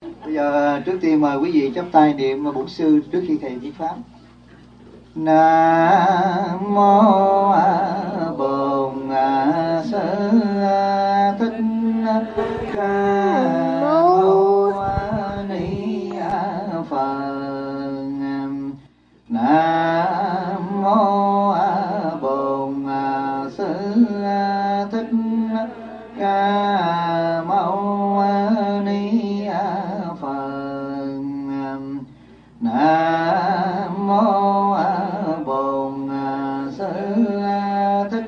Bây giờ trước tiên mời quý vị chắp tay niệm bổn sư trước khi thầy viết pháp. Nam mô Bổn Sư Thích Ca Mâu Ni Phật. Nam mô Bổn Sư Thích Ca Mâu Ni Phật. Nam mô Bổn Sư Thích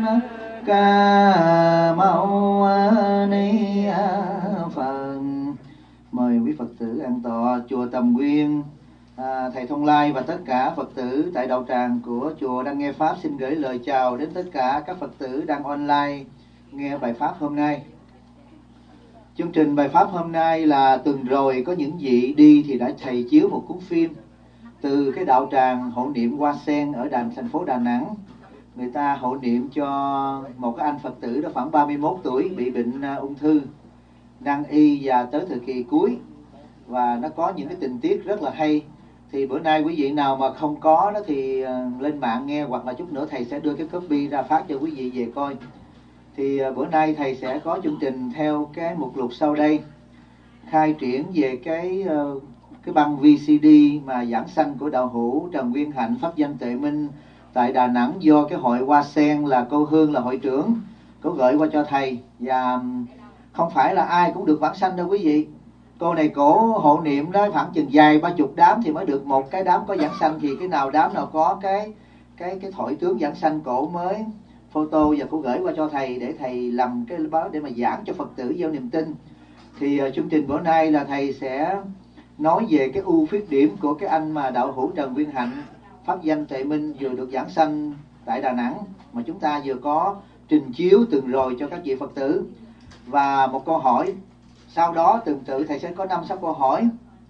Ca Mâu Ni Phật. Mời quý Phật tử an tọa. Chùa Tầm Nguyên, thầy Thông Lai và tất cả Phật tử tại đạo tràng của chùa đang nghe pháp xin gửi lời chào đến tất cả các Phật tử đang online nghe bài pháp hôm nay. Chương trình bài pháp hôm nay là tuần rồi có những vị đi thì đã thầy chiếu một cuốn phim từ cái đạo tràng hộ niệm Hoa Sen ở thành phố Đà Nẵng. Người ta hộ niệm cho một cái anh Phật tử đó khoảng 31 tuổi bị bệnh ung thư, nan y và tới thời kỳ cuối, và nó có những cái tình tiết rất là hay. Thì bữa nay quý vị nào mà không có đó thì lên mạng nghe, hoặc là chút nữa thầy sẽ đưa cái copy ra phát cho quý vị về coi. Thì bữa nay thầy sẽ có chương trình theo cái mục lục sau đây, khai triển về cái băng VCD mà giảng sanh của đạo hữu Trần Nguyên Hạnh Pháp Danh Tuệ Minh tại Đà Nẵng, do cái hội Hoa Sen là cô Hương là hội trưởng có gửi qua cho thầy. Và không phải là ai cũng được vãng sanh đâu quý vị. Cô này cổ hộ niệm đó khoảng chừng vài 30 đám thì mới được một cái đám có giảng sanh. Thì cái nào đám nào có cái thoại tướng giảng sanh cổ mới photo và cô gửi qua cho thầy để thầy làm cái báo để mà giảng cho Phật tử gieo niềm tin. Thì chương trình bữa nay là thầy sẽ nói về cái ưu khuyết điểm của cái anh mà đạo hữu Trần Nguyên Hạnh Pháp Danh Tuệ Minh vừa được giảng sanh tại Đà Nẵng, mà chúng ta vừa có trình chiếu từng rồi cho các vị Phật tử. Và một câu hỏi sau đó tương tự thầy sẽ có 5-6 câu hỏi.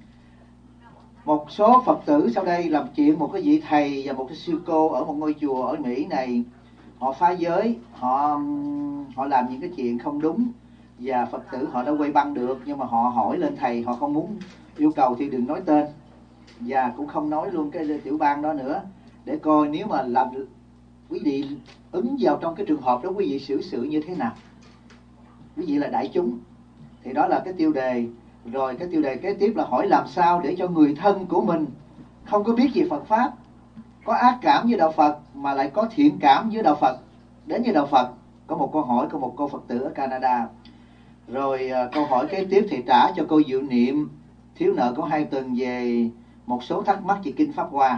Một số Phật tử sau đây làm chuyện một cái vị thầy và một cái sư cô ở một ngôi chùa ở Mỹ này, họ phá giới, họ làm những cái chuyện không đúng, và Phật tử họ đã quay băng được, nhưng mà họ hỏi lên thầy, họ không muốn yêu cầu thì đừng nói tên, và cũng không nói luôn cái tiểu bang đó nữa, để coi nếu mà làm quý vị ứng vào trong cái trường hợp đó quý vị xử sự như thế nào. Quý vị là đại chúng thì đó là cái tiêu đề. Rồi cái tiêu đề kế tiếp là hỏi làm sao để cho người thân của mình không có biết gì Phật Pháp, có ác cảm với đạo Phật mà lại có thiện cảm với đạo Phật, đến với đạo Phật. Có một câu hỏi của một cô Phật tử ở Canada. Rồi câu hỏi kế tiếp thì trả cho cô Diệu Niệm, thiếu nợ có 2 tuần, về một số thắc mắc về Kinh Pháp Hoa.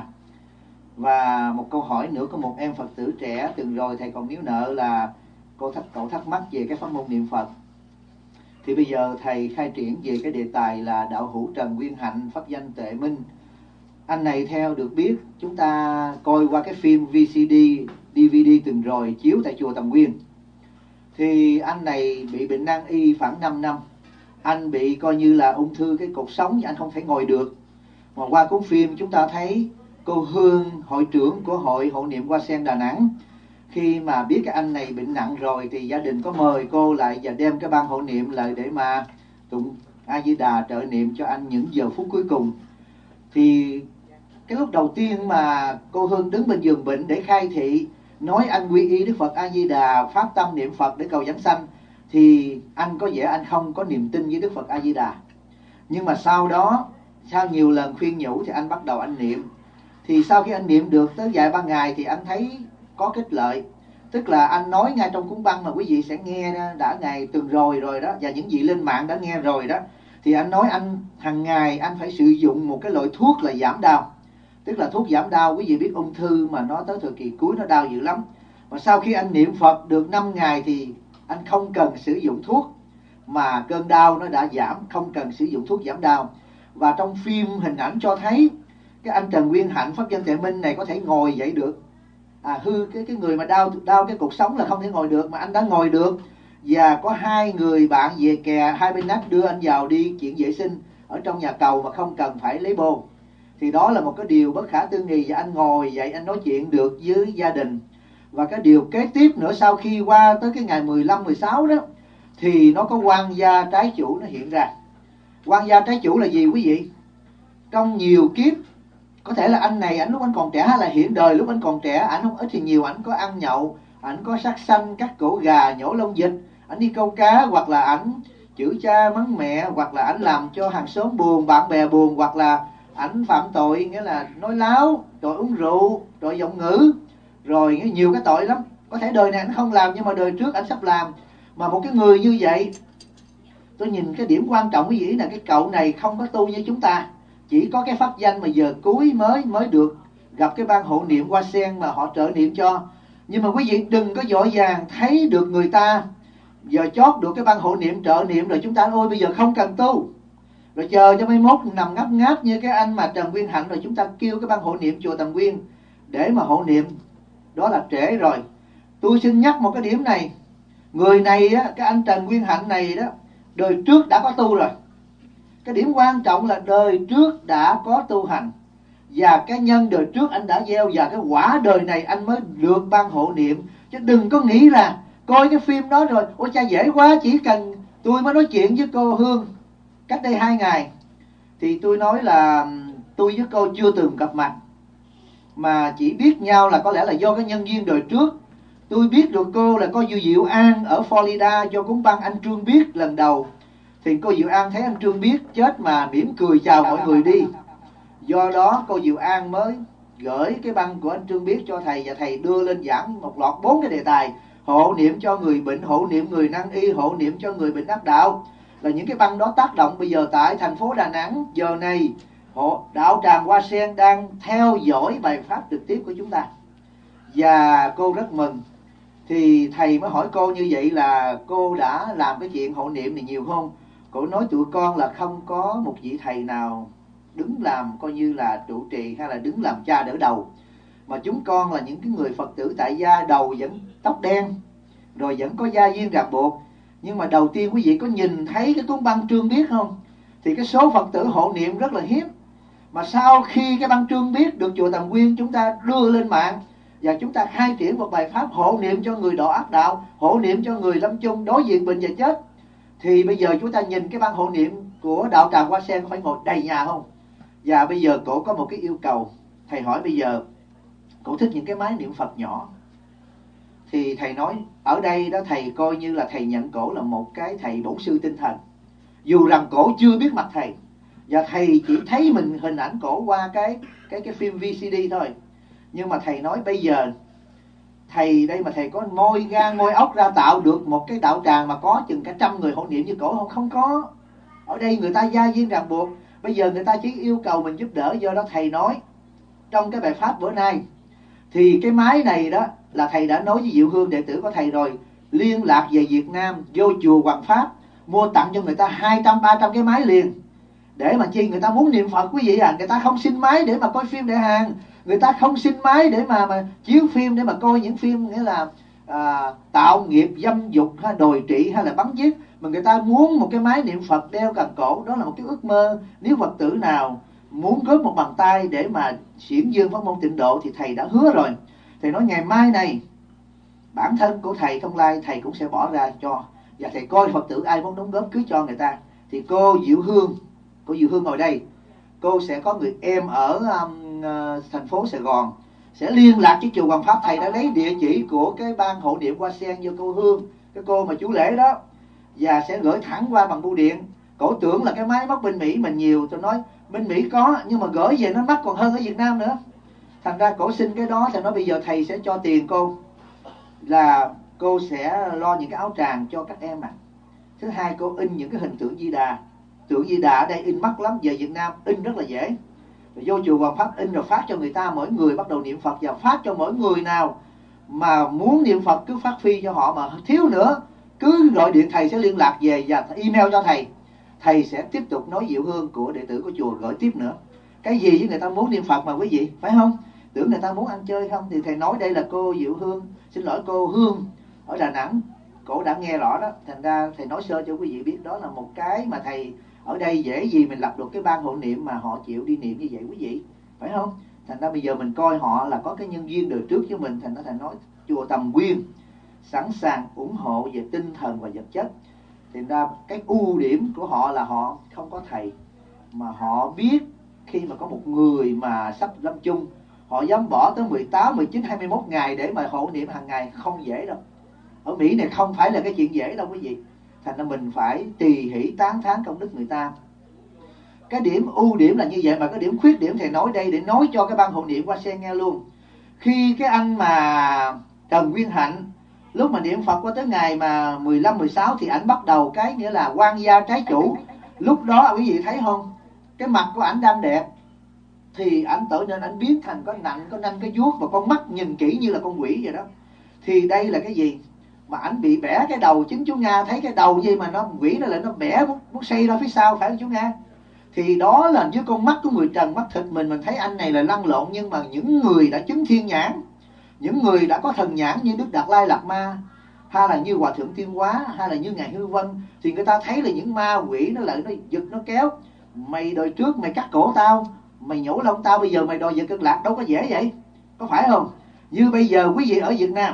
Và một câu hỏi nữa của một em Phật tử trẻ từng rồi thầy còn níu nợ là cậu thắc mắc về cái pháp môn niệm Phật. Thì bây giờ thầy khai triển về cái đề tài là đạo hữu Trần Nguyên Hạnh Pháp Danh Tuệ Minh. Anh này theo được biết, chúng ta coi qua cái phim VCD, DVD từng rồi chiếu tại chùa Tầm Nguyên, thì anh này bị bệnh nan y khoảng 5 năm. Anh bị coi như là ung thư cái cột sống, anh không thể ngồi được. Mà qua cuốn phim chúng ta thấy cô Hương, hội trưởng của hội hộ niệm Hoa Sen Đà Nẵng, khi mà biết cái anh này bệnh nặng rồi thì gia đình có mời cô lại và đem cái ban hộ niệm lại để mà tụng A Di Đà trợ niệm cho anh những giờ phút cuối cùng. Thì cái lúc đầu tiên mà cô Hương đứng bên giường bệnh để khai thị, nói anh quy y Đức Phật A Di Đà, phát tâm niệm Phật để cầu giảng sanh, thì anh có vẻ anh không có niềm tin với Đức Phật A Di Đà. Nhưng mà sau đó, sau nhiều lần khuyên nhủ thì anh bắt đầu anh niệm. Thì sau khi anh niệm được tới vài ba ngày thì anh thấy có kết lợi. Tức là anh nói ngay trong cuốn băng mà quý vị sẽ nghe đã ngày tuần rồi đó, và những vị lên mạng đã nghe rồi đó. Thì anh nói anh hàng ngày anh phải sử dụng một cái loại thuốc là giảm đau. Tức là thuốc giảm đau, quý vị biết ung thư mà nó tới thời kỳ cuối nó đau dữ lắm. Và sau khi anh niệm Phật được 5 ngày thì anh không cần sử dụng thuốc, mà cơn đau nó đã giảm, không cần sử dụng thuốc giảm đau. Và trong phim hình ảnh cho thấy cái anh Trần Nguyên Hạnh Pháp Danh Tuệ Minh này có thể ngồi dậy được. Cái người mà đau cái cột sống là không thể ngồi được, mà anh đã ngồi được. Và có 2 người bạn về kè hai bên nách đưa anh vào đi chuyện vệ sinh ở trong nhà cầu mà không cần phải lấy bô. Thì đó là một cái điều bất khả tư nghị, và anh ngồi dậy anh nói chuyện được với gia đình. Và cái điều kế tiếp nữa, sau khi qua tới cái ngày 15, 16 đó, thì nó có quan gia trái chủ nó hiện ra. Quan gia trái chủ là gì quý vị? Trong nhiều kiếp, có thể là anh này, lúc anh còn trẻ, hay là hiện đời lúc anh còn trẻ, anh không ít thì nhiều, anh có ăn nhậu, anh có sát sanh, cắt cổ gà, nhổ lông vịt, anh đi câu cá, hoặc là anh chửi cha mắng mẹ, hoặc là anh làm cho hàng xóm buồn, bạn bè buồn, hoặc là anh phạm tội, nghĩa là nói láo, tội uống rượu, tội giọng ngữ, rồi nhiều cái tội lắm. Có thể đời này anh không làm, nhưng mà đời trước anh sắp làm. Mà một cái người như vậy, tôi nhìn cái điểm quan trọng quý vị là cái cậu này không có tu như chúng ta, chỉ có cái pháp danh mà giờ cuối mới được gặp cái ban hộ niệm Hoa Sen mà họ trợ niệm cho. Nhưng mà quý vị đừng có vội vàng thấy được người ta giờ chót được cái ban hộ niệm trợ niệm rồi chúng ta ôi bây giờ không cần tu, rồi chờ cho mai mốt nằm ngáp ngáp như cái anh mà Trần Nguyên Hạnh, rồi chúng ta kêu cái ban hộ niệm chùa Tầm Nguyên để mà hộ niệm, đó là trễ rồi. Tôi xin nhắc một cái điểm này, người này á, cái anh Trần Nguyên Hạnh này đó, đời trước đã có tu rồi. Cái điểm quan trọng là đời trước đã có tu hành, và cái nhân đời trước anh đã gieo, và cái quả đời này anh mới được ban hộ niệm. Chứ đừng có nghĩ là coi cái phim đó rồi ôi cha dễ quá, chỉ cần tôi mới nói chuyện với cô Hương cách đây 2 ngày, thì tôi nói là tôi với cô chưa từng gặp mặt, mà chỉ biết nhau là có lẽ là do cái nhân duyên đời trước. Tôi biết được cô là cô Diệu An ở Florida cho cúng băng anh Trương Biết lần đầu, thì cô Diệu An thấy anh Trương Biết chết mà mỉm cười chào mọi người đi, do đó cô Diệu An mới gửi cái băng của anh Trương Biết cho thầy, và thầy đưa lên giảng một loạt 4 cái đề tài: hộ niệm cho người bệnh, hộ niệm người năng y, hộ niệm cho người bệnh ác đạo. Là những cái băng đó tác động bây giờ tại thành phố Đà Nẵng giờ này, đạo tràng Hoa Sen đang theo dõi bài pháp trực tiếp của chúng ta, và cô rất mừng. Thì thầy mới hỏi cô như vậy là cô đã làm cái chuyện hộ niệm này nhiều không? Cô nói tụi con là không có một vị thầy nào đứng làm coi như là trụ trì hay là đứng làm cha đỡ đầu, mà chúng con là những cái người Phật tử tại gia, đầu vẫn tóc đen, rồi vẫn có gia viên ràng buộc. Nhưng mà đầu tiên quý vị có nhìn thấy cái cuốn băng Trương Biết không? Thì cái số Phật tử hộ niệm rất là hiếm. Mà sau khi cái băng Trương Biết được chùa Tầm Nguyên chúng ta đưa lên mạng, và chúng ta khai triển một bài pháp hộ niệm cho người đọa ác đạo, hộ niệm cho người lâm chung đối diện bệnh và chết, thì bây giờ chúng ta nhìn cái băng hộ niệm của đạo tràng Hoa Sen phải ngồi đầy nhà không? Và bây giờ cổ có một cái yêu cầu, thầy hỏi bây giờ cổ thích những cái máy niệm Phật nhỏ, thì thầy nói ở đây đó thầy coi như là thầy nhận cổ là một cái thầy bổn sư tinh thần, dù rằng cổ chưa biết mặt thầy, và thầy chỉ thấy mình hình ảnh cổ qua cái phim VCD thôi. Nhưng mà thầy nói bây giờ thầy đây mà thầy có môi gan môi ốc ra tạo được một cái đạo tràng mà có chừng cả 100 người hộ niệm như cổ không? Không có. Ở đây người ta gia viên ràng buộc, bây giờ người ta chỉ yêu cầu mình giúp đỡ. Do đó thầy nói trong cái bài pháp bữa nay, thì cái máy này đó là thầy đã nói với Diệu Hương đệ tử của thầy rồi, liên lạc về Việt Nam, vô chùa Hoàng Pháp mua tặng cho người ta 200-300 cái máy liền. Để mà chi? Người ta muốn niệm Phật quý vị à. Người ta không xin máy để mà coi phim để hàng, người ta không xin máy để mà chiếu phim, để mà coi những phim nghĩa là tạo nghiệp, dâm dục hay đồi trị hay là bắn giết, mà người ta muốn một cái máy niệm Phật đeo cần cổ. Đó là một cái ước mơ. Nếu Phật tử nào muốn góp một bàn tay để mà xiển dương pháp môn Tịnh Độ thì thầy đã hứa rồi. Thầy nói ngày mai này bản thân của thầy Thông Lai thầy cũng sẽ bỏ ra cho, và thầy coi Phật tử ai muốn đóng góp cứ cho người ta. Thì cô Diệu Hương ngồi đây, cô sẽ có người em ở thành phố Sài Gòn sẽ liên lạc với chùa Hoàng Pháp. Thầy đã lấy địa chỉ của cái ban hộ niệm Hoa Sen cho cô Hương, cái cô mà chú lễ đó, và sẽ gửi thẳng qua bằng bưu điện. Cổ tưởng là cái máy móc bên Mỹ mình nhiều, tôi nói bên Mỹ có nhưng mà gửi về nó mắc còn hơn ở Việt Nam nữa. Thành ra cổ xin cái đó, thầy nói bây giờ thầy sẽ cho tiền cô, là cô sẽ lo những cái áo tràng cho các em ạ. Thứ hai, cô in những cái hình tượng Di Đà. Tượng Di Đà ở đây in mắc lắm, về Việt Nam in rất là dễ. Rồi vô chùa Hoàng Pháp in rồi phát cho người ta, mỗi người bắt đầu niệm Phật, và phát cho mỗi người nào mà muốn niệm Phật cứ phát phi cho họ, mà thiếu nữa cứ gọi điện thầy sẽ liên lạc về và email cho thầy. Thầy sẽ tiếp tục nói Diệu Hương của đệ tử của chùa gửi tiếp nữa. Cái gì với người ta muốn niệm Phật mà quý vị, phải không? Tưởng người ta muốn ăn chơi không? Thì thầy nói đây là cô Diệu Hương, xin lỗi cô Hương ở Đà Nẵng, cổ đã nghe rõ đó. Thành ra thầy nói sơ cho quý vị biết đó là một cái mà thầy ở đây dễ gì mình lập được cái ban hộ niệm mà họ chịu đi niệm như vậy quý vị, phải không? Thành ra bây giờ mình coi họ là có cái nhân duyên đời trước với mình. Thành ra thầy nói chùa Tầm Nguyên sẵn sàng ủng hộ về tinh thần và vật chất. Thì ra cái ưu điểm của họ là họ không có thầy, mà họ biết khi mà có một người mà sắp lâm chung, họ dám bỏ tới 18, 19, 21 ngày để mà hộ niệm hàng ngày, không dễ đâu. Ở Mỹ này không phải là cái chuyện dễ đâu quý vị. Thành ra mình phải tỳ hỷ tán thán công đức người ta. Cái điểm ưu điểm là như vậy, mà cái điểm khuyết điểm thầy nói đây để nói cho cái ban hộ niệm Hoa Sen nghe luôn. Khi cái anh mà Trần Nguyên Hạnh, lúc mà niệm Phật qua tới ngày mà 15, 16 thì ảnh bắt đầu cái nghĩa là quan gia trái chủ. Lúc đó quý vị thấy không, cái mặt của ảnh đang đẹp, thì ảnh trở nên ảnh biến thành có nặng, có nanh, có vuốt, và con mắt nhìn kỹ như là con quỷ vậy đó. Thì đây là cái gì? Mà ảnh bị bẻ cái đầu. Chính chú Nga thấy cái đầu gì mà nó quỷ nó lại nó bẻ, muốn xây ra phía sau, phải không chú Nga? Thì đó là dưới con mắt của người trần, mắt thịt mình thấy anh này là lăn lộn. Nhưng mà những người đã chứng thiên nhãn, những người đã có thần nhãn như Đức Đạt Lai Lạt Ma, hay là như Hòa Thượng Tiên Hóa, hay là như Ngài Hư Vân, thì người ta thấy là những ma quỷ nó lại nó giật nó kéo. Mày đời trước mày cắt cổ tao, mày nhổ lông tao, bây giờ mày đòi giật Cực Lạc, đâu có dễ vậy, có phải không? Như bây giờ quý vị ở Việt Nam,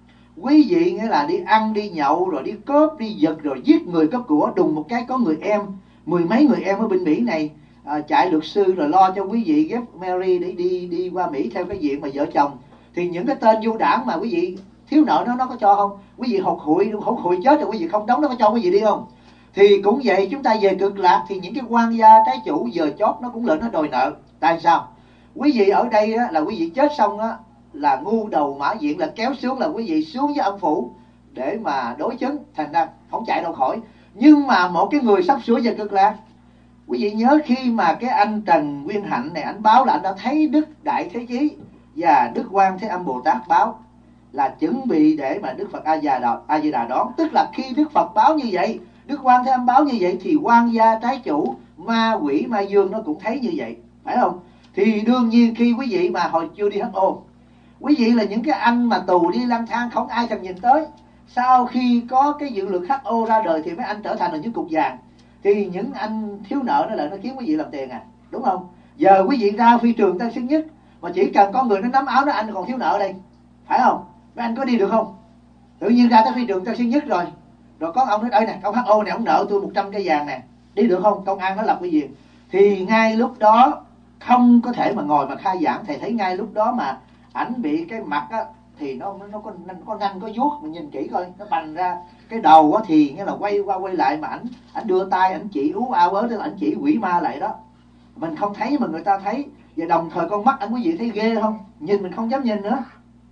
quý vị nghĩa là đi ăn đi nhậu rồi đi cướp đi giật rồi giết người cướp của, đùng một cái có người em, mười mấy người em ở bên Mỹ này chạy luật sư rồi lo cho quý vị ghép Mary để đi qua Mỹ theo cái diện mà vợ chồng. Thì những cái tên vô đảng mà quý vị thiếu nợ nó có cho không? Quý vị hụt hụi chết rồi quý vị không đóng, nó có cho quý vị đi không? Thì cũng vậy, chúng ta về Cực Lạc thì những cái quan gia trái chủ giờ chót nó cũng lên nó đòi nợ. Tại sao? Quý vị ở đây á, là quý vị chết xong á, là ngu đầu mã diện là kéo xuống, là quý vị xuống với âm phủ để mà đối chứng, thành ra không chạy đâu khỏi. Nhưng mà một cái người sắp sửa về Cực Lạc, quý vị nhớ khi mà cái anh Trần Nguyên Hạnh này anh báo là anh đã thấy Đức Đại Thế Chí và Đức Quan Thế Âm Bồ Tát báo là chuẩn bị để mà Đức Phật A Di Đà đón. Tức là khi Đức Phật báo như vậy, Đức Quan Thế Âm báo như vậy, thì quan gia trái chủ, ma quỷ ma dương nó cũng thấy như vậy, phải không? Thì đương nhiên khi quý vị mà hồi chưa đi HO, quý vị là những cái anh mà tù đi lang thang không ai thèm nhìn tới. Sau khi có cái dự luật HO ra đời thì mấy anh trở thành là những cục vàng. Thì những anh thiếu nợ nó lại nó kiếm quý vị làm tiền à, đúng không? Giờ quý vị ra phi trường Tân Sơn Nhất mà chỉ cần có người nó nắm áo nó anh còn thiếu nợ đây, phải không? Mấy anh có đi được không? Tự nhiên ra tới phi trường Tân Sơn Nhất rồi có ông nói đây nè, ông HO này ông nợ tôi 100 cây vàng nè, đi được không? Công an nó lập cái gì? Thì ngay lúc đó không có thể mà ngồi mà khai giảng. Thầy thấy ngay lúc đó mà ảnh bị cái mặt á, thì nó có nanh có vuốt, mình nhìn kỹ coi nó bành ra. Cái đầu á thì nghĩa là quay qua quay lại, mà ảnh đưa tay ảnh chỉ ú ao ớ, tức là ảnh chỉ quỷ ma lại đó. Mình không thấy mà người ta thấy. Và đồng thời con mắt anh quý vị thấy ghê không? Nhìn mình không dám nhìn nữa.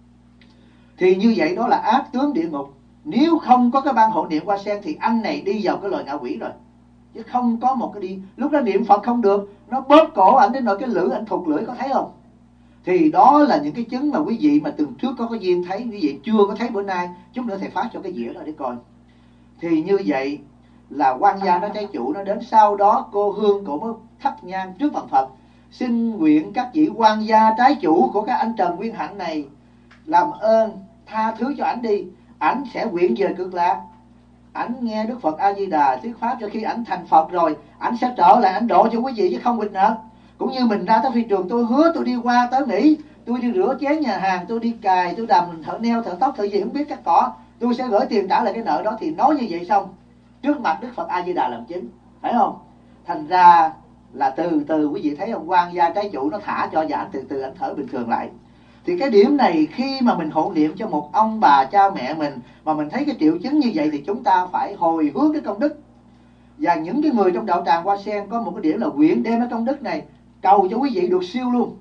Thì như vậy đó là ác tướng địa ngục. Nếu không có cái ban hộ niệm Hoa Sen thì anh này đi vào cái loài ngạ quỷ rồi, chứ không có một cái đi. Lúc đó niệm Phật không được, nó bóp cổ ảnh đến nỗi cái lưỡi ảnh thụt lưỡi, có thấy không? Thì đó là những cái chứng mà quý vị mà từng trước có duyên thấy, quý vị chưa có thấy bữa nay. Chút nữa thầy phát cho cái dĩa đó để coi. Thì như vậy là quan gia nó trái chủ nó đến. Sau đó cô Hương cổ mới thắp nhang trước bàn Phật, xin nguyện các vị quan gia trái chủ của các anh Trần Nguyên Hạnh này làm ơn tha thứ cho ảnh đi, ảnh sẽ nguyện về Cực Lạc. Ảnh nghe Đức Phật A Di Đà thuyết pháp, cho khi ảnh thành Phật rồi ảnh sẽ trở lại ảnh độ cho quý vị chứ không quỵt nợ. Cũng như mình ra tới phi trường, tôi hứa tôi đi qua tới Mỹ, tôi đi rửa chén nhà hàng, tôi đi cài, tôi đầm thợ neo, thợ tóc, thợ gì không biết cắt cỏ, tôi sẽ gửi tiền trả lại cái nợ đó. Thì nói như vậy xong trước mặt Đức Phật A Di Đà làm chứng, phải không? Thành ra là từ từ quý vị thấy ông quan gia trái chủ nó thả cho, và ảnh từ từ ảnh thở bình thường lại. Thì cái điểm này khi mà mình hộ niệm cho một ông bà cha mẹ mình mà mình thấy cái triệu chứng như vậy thì chúng ta phải hồi hướng cái công đức. Và những cái người trong đạo tràng Hoa Sen có một cái điểm là nguyện đem cái công đức này cầu cho quý vị được siêu luôn.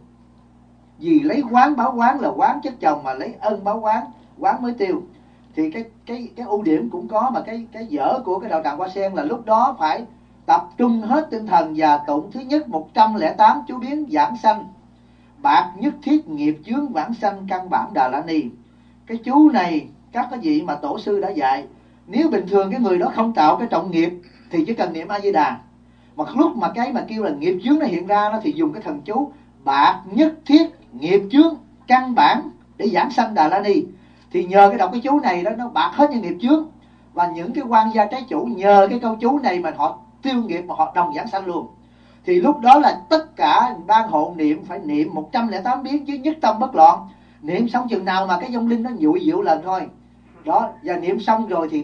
Vì lấy quán báo quán là quán chất chồng, mà lấy ân báo quán, quán mới tiêu. Thì cái ưu điểm cũng có, mà cái dở của cái đạo tràng Hoa Sen là lúc đó phải tập trung hết tinh thần và tụng thứ nhất 108 chú biến giảng sanh. Bạc nhất thiết nghiệp chướng vãng sanh căn bản Đà La Ni. Cái chú này các cái vị mà tổ sư đã dạy. Nếu bình thường cái người đó không tạo cái trọng nghiệp thì chỉ cần niệm A Di Đà. Mà lúc mà cái mà kêu là nghiệp chướng nó hiện ra nó thì dùng cái thần chú bạc nhất thiết nghiệp chướng căn bản để giảng sanh Đà La Ni. Thì nhờ cái đọc cái chú này đó nó bạc hết những nghiệp chướng. Và những cái quan gia trái chủ nhờ cái câu chú này mà họ tiêu nghiệp mà họ đồng giảng sanh luôn. Thì lúc đó là tất cả ban hộ niệm phải niệm 108 biến chứ nhất tâm bất loạn. Niệm xong chừng nào mà cái vong linh nó dụi dịu lần thôi. Đó, và niệm xong rồi thì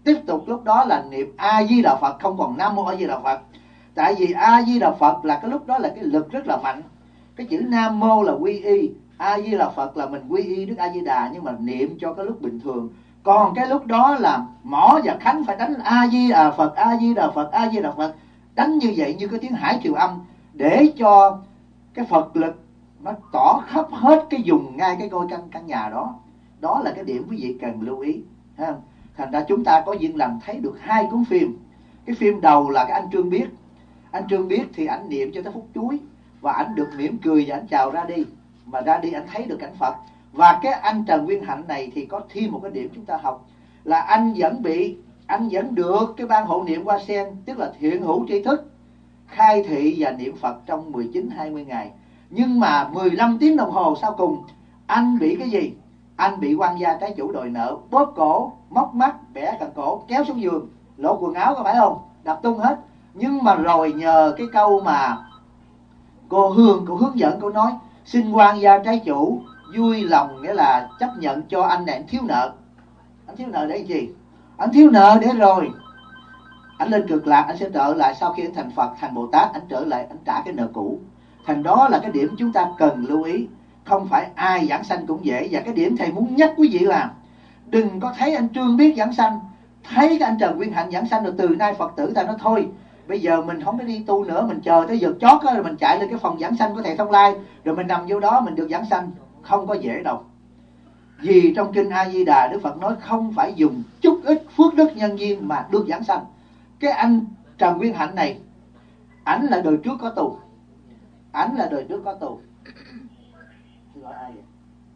tiếp tục lúc đó là niệm A Di Đà Phật, không còn Nam Mô A Di Đà Phật. Tại vì A Di Đà Phật là cái lúc đó là cái lực rất là mạnh. Cái chữ Nam Mô là quy y, A Di Đà Phật là mình quy y Đức A Di Đà, nhưng mà niệm cho cái lúc bình thường. Còn cái lúc đó là Mõ và Khánh phải đánh A Di Đà Phật, A Di Đà Phật, A Di Đà Phật, đánh như vậy như cái tiếng hải triều âm, để cho cái Phật lực nó tỏ khắp hết cái vùng ngay cái ngôi căn nhà đó. Đó là cái điểm quý vị cần lưu ý ha. Thành ra chúng ta có duyên lành thấy được hai cuốn phim. Cái phim đầu là cái anh Trương Biết. Anh Trương Biết thì ảnh niệm cho tới phút chuối, và ảnh được mỉm cười và ảnh chào ra đi. Mà ra đi ảnh thấy được cảnh Phật. Và cái anh Trần Nguyên Hạnh này thì có thêm một cái điểm chúng ta học, là anh vẫn được cái ban hộ niệm Hoa Sen, tức là thiện hữu tri thức, khai thị và niệm Phật trong 19-20 ngày. Nhưng mà 15 tiếng đồng hồ sau cùng, anh bị cái gì? Anh bị quan gia trái chủ đòi nợ, bóp cổ, móc mắt, bẻ cẳng cổ, kéo xuống giường, lột quần áo, có phải không? Đập tung hết. Nhưng mà rồi nhờ cái câu mà cô Hương, cô hướng dẫn, cô nói xin quan gia trái chủ vui lòng, nghĩa là chấp nhận cho anh này, anh thiếu nợ. Anh thiếu nợ để làm gì? Anh thiếu nợ để rồi anh lên Cực Lạc, anh sẽ trở lại, sau khi anh thành Phật, thành Bồ Tát, anh trở lại, anh trả cái nợ cũ. Thành đó là cái điểm chúng ta cần lưu ý. Không phải ai giảng sanh cũng dễ. Và cái điểm thầy muốn nhắc quý vị là đừng có thấy anh Trương Biết giảng sanh, thấy cái anh Trần Nguyên Hạnh giảng sanh rồi từ nay Phật tử ta nói thôi, bây giờ mình không có đi tu nữa, mình chờ tới giờ chót đó, rồi mình chạy lên cái phòng giảng sanh của thầy Thông Lai, rồi mình nằm vô đó mình được giảng sanh. Không có dễ đâu. Vì trong kinh A Di Đà, Đức Phật nói không phải dùng chút ít phước đức nhân duyên mà được giảng sanh. Cái anh Trần Nguyên Hạnh này, ảnh là đời trước có tu. Ảnh là đời trước có tu. Xin lỗi ai vậy?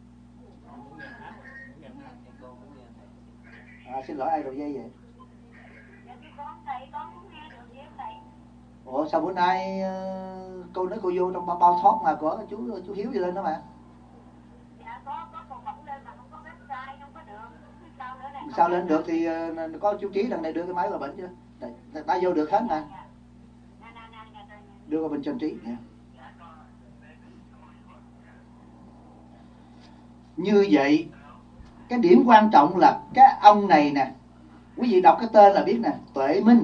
Xin lỗi ai rồi dây vậy? Ủa sao bữa nay cô nói cô vô trong bao thoát mà có chú Hiếu gì lên đó mà? Dạ có còn bấm lên mà không có website, không có được. Sao lên được thì có chú Trí đằng này đưa cái máy vào bệnh chứ. Ta vô được hết mà. Đưa qua bên trên Trí nha. Như vậy cái điểm quan trọng là cái ông này nè, quý vị đọc cái tên là biết nè, Tuệ Minh.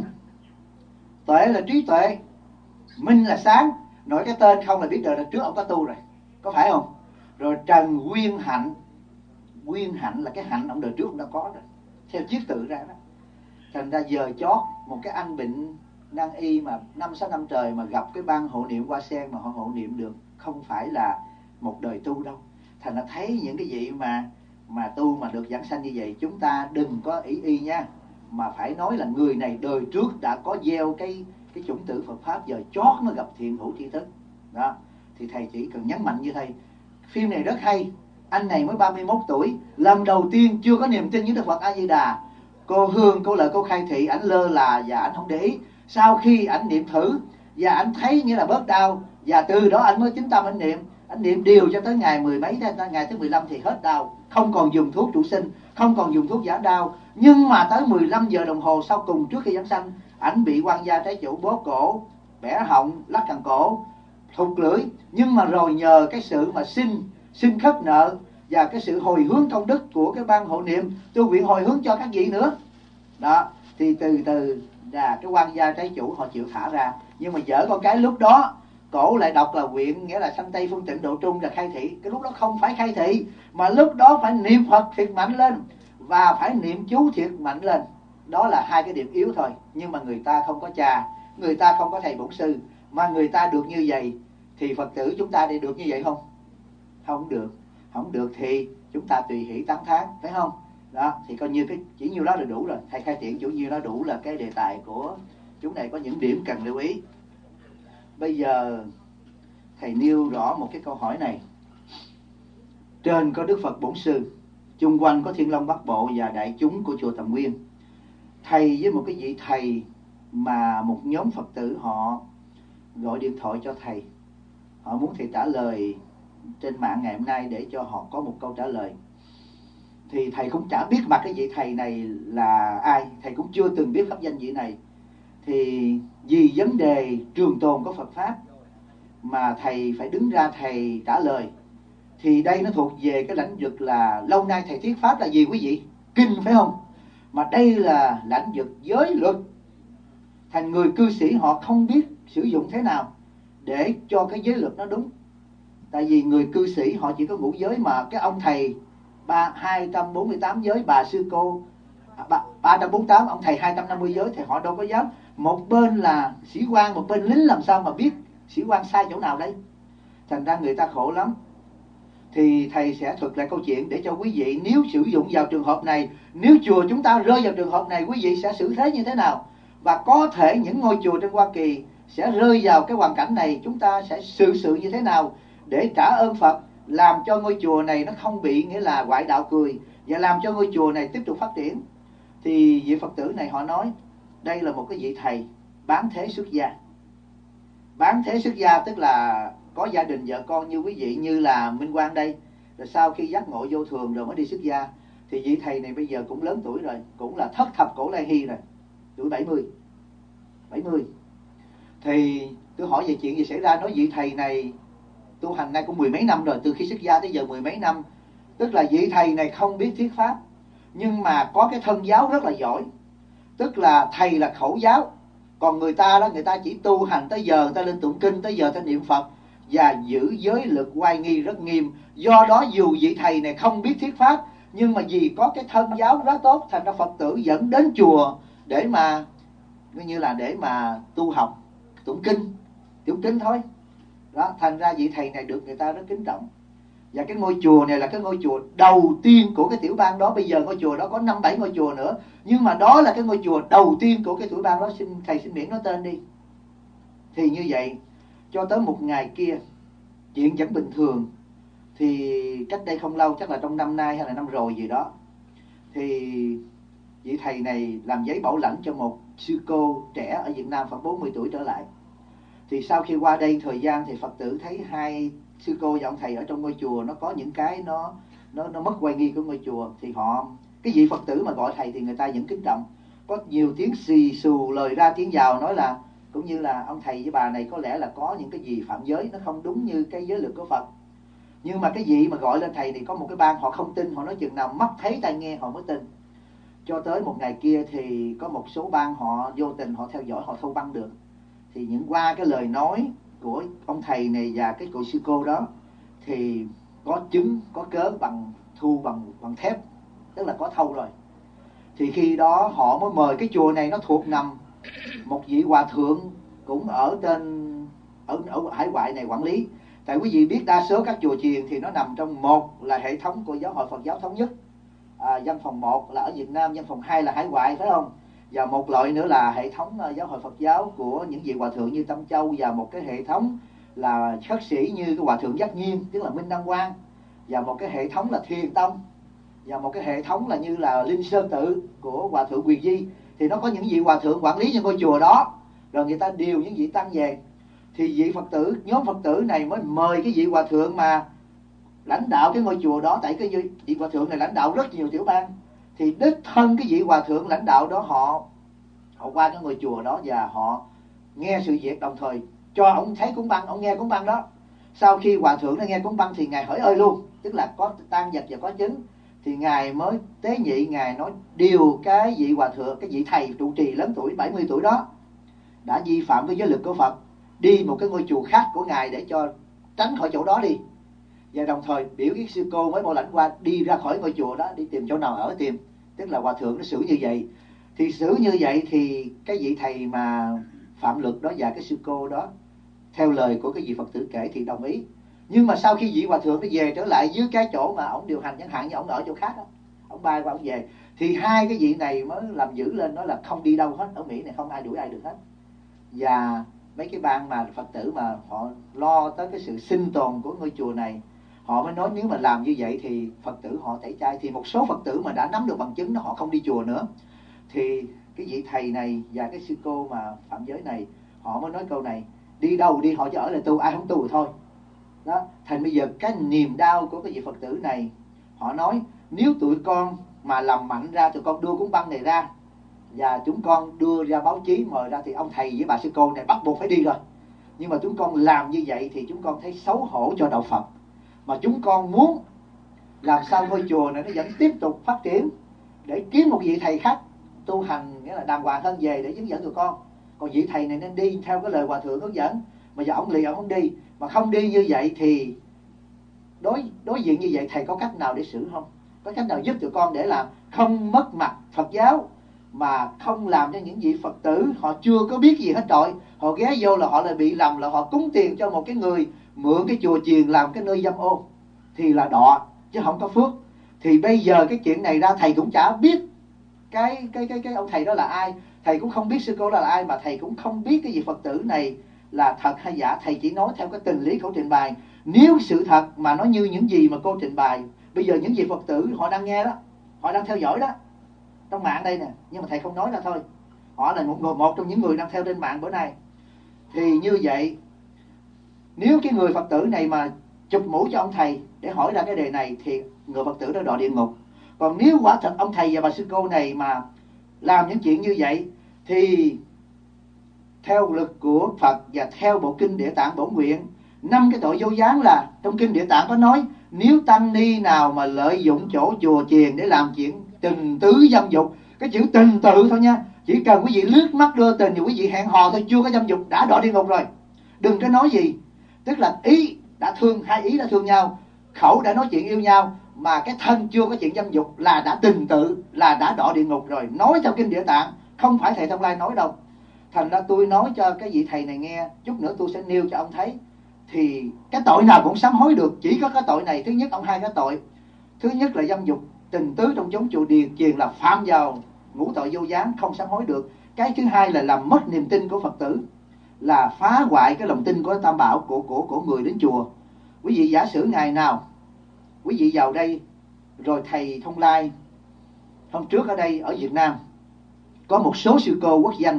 Tuệ là trí tuệ, Minh là sáng. Nói cái tên không là biết đời trước ông có tu rồi, có phải không? Rồi Trần Nguyên Hạnh, Nguyên Hạnh là cái hạnh ông đời trước ông đã có rồi, theo chiết tự ra đó. Thành ra giờ chót một cái anh bệnh nan y mà 5-6 năm trời mà gặp cái ban hộ niệm Hoa Sen mà họ hộ niệm được, không phải là một đời tu đâu. Thành ra thấy những cái vị mà tu mà được giảng sanh như vậy, chúng ta đừng có ý y nha, mà phải nói là người này đời trước đã có gieo cái chủng tử Phật pháp, giờ chót mới gặp thiện hữu tri thức đó. Thì thầy chỉ cần nhấn mạnh như thầy, phim này rất hay. Anh này mới 31 tuổi, lần đầu tiên chưa có niềm tin với Đức Phật A Di Đà. Cô Hương, cô Lợi, cô khai thị, ảnh lơ là và ảnh không để ý. Sau khi ảnh niệm thử và ảnh thấy nghĩa là bớt đau, và từ đó ảnh mới chính tâm ảnh niệm điều cho tới ngày 10 mấy, ngày thứ 15 thì hết đau, không còn dùng thuốc trụ sinh, không còn dùng thuốc giảm đau. Nhưng mà tới 15 giờ đồng hồ sau cùng trước khi giảng sanh, ảnh bị quan gia trái chủ bóp cổ, bẻ họng, lắc cẳng cổ, thụt lưỡi. Nhưng mà rồi nhờ cái sự mà xin khất nợ và cái sự hồi hướng công đức của cái ban hộ niệm, tu viện hồi hướng cho các vị nữa đó, thì từ từ là cái quan gia trái chủ họ chịu thả ra. Nhưng mà vợ con cái lúc đó cổ lại đọc là nguyện, nghĩa là sanh Tây Phương Tịnh Độ Trung là khai thị. Cái lúc đó không phải khai thị, mà lúc đó phải niệm Phật thiệt mạnh lên và phải niệm chú thiệt mạnh lên. Đó là hai cái điểm yếu thôi. Nhưng mà người ta không có cha, người ta không có thầy bổn sư, mà người ta được như vậy, thì Phật tử chúng ta đi được như vậy không? Không được. Không được thì chúng ta tùy hỷ tán thán, phải không? Đó, thì coi như cái chỉ nhiêu đó là đủ rồi. Thầy khai triển chủ nhiêu đó đủ là cái đề tài của chúng này, có những điểm cần lưu ý. Bây giờ thầy nêu rõ một cái câu hỏi này. Trên có Đức Phật Bổn Sư, chung quanh có Thiên Long Bát Bộ và đại chúng của chùa Tầm Nguyên. Thầy với một cái vị thầy mà một nhóm Phật tử họ gọi điện thoại cho thầy, họ muốn thầy trả lời trên mạng ngày hôm nay để cho họ có một câu trả lời. Thì thầy cũng chả biết mặt cái vị thầy này là ai, thầy cũng chưa từng biết pháp danh vị này. Thì vì vấn đề trường tồn của Phật Pháp mà thầy phải đứng ra thầy trả lời. Thì đây nó thuộc về cái lĩnh vực là lâu nay thầy thuyết Pháp là gì quý vị? Kinh, phải không? mà đây là lãnh vực giới luật. Thành người cư sĩ họ không biết sử dụng thế nào để cho cái giới luật nó đúng. Tại vì người cư sĩ họ chỉ có ngũ giới, mà cái ông thầy 248 giới, bà sư cô 348, ông thầy 250 giới, thì họ đâu có dám. Một bên là sĩ quan, một bên lính, làm sao mà biết sĩ quan sai chỗ nào đây? Thành ra người ta khổ lắm. Thì thầy sẽ thuật lại câu chuyện để cho quý vị, nếu sử dụng vào trường hợp này, nếu chùa chúng ta rơi vào trường hợp này, quý vị sẽ xử thế như thế nào? Và có thể những ngôi chùa trên Hoa Kỳ sẽ rơi vào cái hoàn cảnh này, chúng ta sẽ xử sự như thế nào để trả ơn Phật, làm cho ngôi chùa này nó không bị nghĩa là ngoại đạo cười, và làm cho ngôi chùa này tiếp tục phát triển. Thì vị Phật tử này họ nói đây là một cái vị thầy bán thế xuất gia. Bán thế xuất gia tức là có gia đình vợ con như quý vị, như là Minh Quang đây, rồi sau khi giác ngộ vô thường rồi mới đi xuất gia. Thì vị thầy này bây giờ cũng lớn tuổi rồi, cũng là thất thập cổ lai hy rồi, tuổi 70. Thì tôi hỏi về chuyện gì xảy ra, nói vị thầy này tu hành nay cũng mười mấy năm rồi, từ khi xuất gia tới giờ mười mấy năm. Tức là vị thầy này không biết thuyết pháp, nhưng mà có cái thân giáo rất là giỏi. Tức là thầy là khẩu giáo, còn người ta đó, người ta chỉ tu hành tới giờ người ta lên tụng kinh, tới giờ ta niệm Phật và giữ giới luật oai nghi rất nghiêm. Do đó dù vị thầy này không biết thuyết pháp, nhưng mà vì có cái thân giáo rất tốt, thành ra Phật tử dẫn đến chùa để mà như là để mà tu học, tụng kinh thôi. Đó, thành ra vị thầy này được người ta rất kính trọng. Và cái ngôi chùa này là cái ngôi chùa đầu tiên của cái tiểu bang đó. Bây giờ ngôi chùa đó có 5-7 ngôi chùa nữa, nhưng mà đó là cái ngôi chùa đầu tiên của cái tiểu bang đó. Thầy xin miễn nói tên đi. Thì như vậy, cho tới một ngày kia, chuyện vẫn bình thường. Thì cách đây không lâu, chắc là trong năm nay hay là năm rồi gì đó, thì vị thầy này làm giấy bảo lãnh cho một sư cô trẻ ở Việt Nam khoảng 40 tuổi trở lại. Thì sau khi qua đây thời gian thì Phật tử thấy hai sư cô và ông thầy ở trong ngôi chùa nó có những cái nó mất oai nghi của ngôi chùa. Thì họ, cái vị Phật tử mà gọi thầy thì người ta vẫn kính trọng. Có nhiều tiếng xì xù, lời ra tiếng vào, nói là cũng như là ông thầy với bà này có lẽ là có những cái gì phạm giới, nó không đúng như cái giới luật của Phật. Nhưng mà cái vị mà gọi lên thầy thì có một cái ban họ không tin, họ nói chừng nào mắt thấy tai nghe họ mới tin. Cho tới một ngày kia thì có một số ban họ vô tình họ theo dõi, họ thu băng được. Thì những qua cái lời nói của ông thầy này và cái cô sư cô đó thì có chứng, có cớ thu bằng thép, tức là có thâu rồi. Thì khi đó họ mới mời, cái chùa này nó thuộc nằm một vị hòa thượng cũng ở hải ngoại này quản lý. Tại quý vị biết đa số các chùa chiền thì nó nằm trong, một là hệ thống của Giáo hội Phật giáo thống nhất, văn phòng 1 là ở Việt Nam, văn phòng 2 là hải ngoại, phải không? Và một loại nữa là hệ thống Giáo hội Phật giáo của những vị hòa thượng như Tâm Châu, và một cái hệ thống là khất sĩ như cái hòa thượng Giác Nhiên, tức là Minh Đăng Quang, và một cái hệ thống là Thiền Tông, và một cái hệ thống là như là Linh Sơn Tự của hòa thượng Quyền Di. Thì nó có những vị hòa thượng quản lý những ngôi chùa đó, rồi người ta điều những vị tăng về. Thì vị Phật tử, nhóm Phật tử này mới mời cái vị hòa thượng mà lãnh đạo cái ngôi chùa đó. Tại cái vị hòa thượng này lãnh đạo rất nhiều tiểu bang, thì đích thân cái vị hòa thượng lãnh đạo đó họ qua cái ngôi chùa đó và họ nghe sự việc, đồng thời cho ông thấy cúng băng, ông nghe cúng băng đó. Sau khi hòa thượng đã nghe cúng băng thì ngài hỏi ơi luôn, tức là có tang vật và có chứng. Thì ngài mới tế nhị, ngài nói điều cái vị hòa thượng, cái vị thầy trụ trì lớn tuổi 70 tuổi đó đã vi phạm cái giới luật của Phật, đi một cái ngôi chùa khác của ngài để cho tránh khỏi chỗ đó đi. Và đồng thời biểu cái sư cô mới bảo lãnh qua đi ra khỏi ngôi chùa đó, đi tìm chỗ nào ở tìm. Tức là hòa thượng nó xử như vậy. Thì xử như vậy thì cái vị thầy mà phạm luật đó và cái sư cô đó, theo lời của cái vị Phật tử kể thì đồng ý. Nhưng mà sau khi vị hòa thượng nó về trở lại dưới cái chỗ mà ông điều hành, chẳng hạn như ông ở chỗ khác đó, ông bay qua ông về, thì hai cái vị này mới làm dữ lên, nói là không đi đâu hết, ở Mỹ này không ai đuổi ai được hết. Và mấy cái ban mà Phật tử mà họ lo tới cái sự sinh tồn của ngôi chùa này, họ mới nói nếu mà làm như vậy thì Phật tử họ tẩy chay. Thì một số Phật tử mà đã nắm được bằng chứng đó, họ không đi chùa nữa. Thì cái vị thầy này và cái sư cô mà phạm giới này, họ mới nói câu này: đi đâu đi, họ cho ở là tu, ai không tu thì thôi. Đó, thành bây giờ cái niềm đau của cái vị Phật tử này, họ nói nếu tụi con mà làm mạnh ra, tụi con đưa cuốn băng này ra và chúng con đưa ra báo chí mời ra, thì ông thầy với bà sư cô này bắt buộc phải đi rồi. Nhưng mà chúng con làm như vậy thì chúng con thấy xấu hổ cho đạo Phật, mà chúng con muốn làm sao ngôi chùa này nó vẫn tiếp tục phát triển. để kiếm một vị thầy khác tu hành, nghĩa là đàng hoàng hơn về để hướng dẫn tụi con. Còn vị thầy này nên đi theo cái lời hòa thượng hướng dẫn. Mà giờ ông lì ông không đi, mà không đi như vậy thì đối diện như vậy thầy có cách nào để xử không? Có cách nào giúp tụi con để làm không mất mặt Phật giáo, mà không làm cho những vị Phật tử họ chưa có biết gì hết trọi, họ ghé vô là họ lại bị lầm là họ cúng tiền cho một cái người mượn cái chùa chiền làm cái nơi dâm ô thì là đọa chứ không có phước. Thì bây giờ cái chuyện này ra thầy cũng chả biết cái ông thầy đó là ai, thầy cũng không biết sư cô đó là ai, mà thầy cũng không biết cái vị Phật tử này là thật hay giả. Thầy chỉ nói theo cái tình lý cổ trình bày. Nếu sự thật mà nó như những gì mà cô trình bày, bây giờ những vị Phật tử họ đang nghe đó, họ đang theo dõi đó trong mạng đây nè, nhưng mà thầy không nói ra thôi, họ là một trong những người đang theo trên mạng bữa nay. Thì như vậy, nếu cái người Phật tử này mà chụp mũ cho ông thầy để hỏi ra cái đề này thì người Phật tử đó đọa địa ngục. Còn nếu quả thật ông thầy và bà sư cô này mà làm những chuyện như vậy thì theo lực của Phật và theo bộ kinh Địa Tạng Bổn Nguyện, 5 cái tội vô gián là trong kinh Địa Tạng có nói, nếu tăng ni nào mà lợi dụng chỗ chùa chiền để làm chuyện tình tứ dâm dục, cái chữ tình tự thôi nha, chỉ cần quý vị lướt mắt đưa tình thì quý vị hẹn hò thôi, chưa có dâm dục đã đọa địa ngục rồi. Đừng có nói gì, tức là ý đã thương, hai ý đã thương nhau, khẩu đã nói chuyện yêu nhau, mà cái thân chưa có chuyện dâm dục là đã tình tự, là đã đọa địa ngục rồi. Nói theo kinh Địa Tạng, không phải thầy Thông Lai nói đâu. Thành ra tôi nói cho cái vị thầy này nghe, chút nữa tôi sẽ nêu cho ông thấy. Thì cái tội nào cũng sám hối được, chỉ có cái tội này. Thứ nhất, ông hai cái tội. Thứ nhất là dâm dục tình tứ trong chốn chùa chiền là phạm vào ngũ tội vô gián, không sám hối được. Cái thứ hai là làm mất niềm tin của Phật tử, là phá hoại cái lòng tin của Tam Bảo của người đến chùa. Quý vị giả sử ngày nào quý vị vào đây, rồi thầy Thông Lai hôm trước ở đây ở Việt Nam có một số sư cô quốc danh,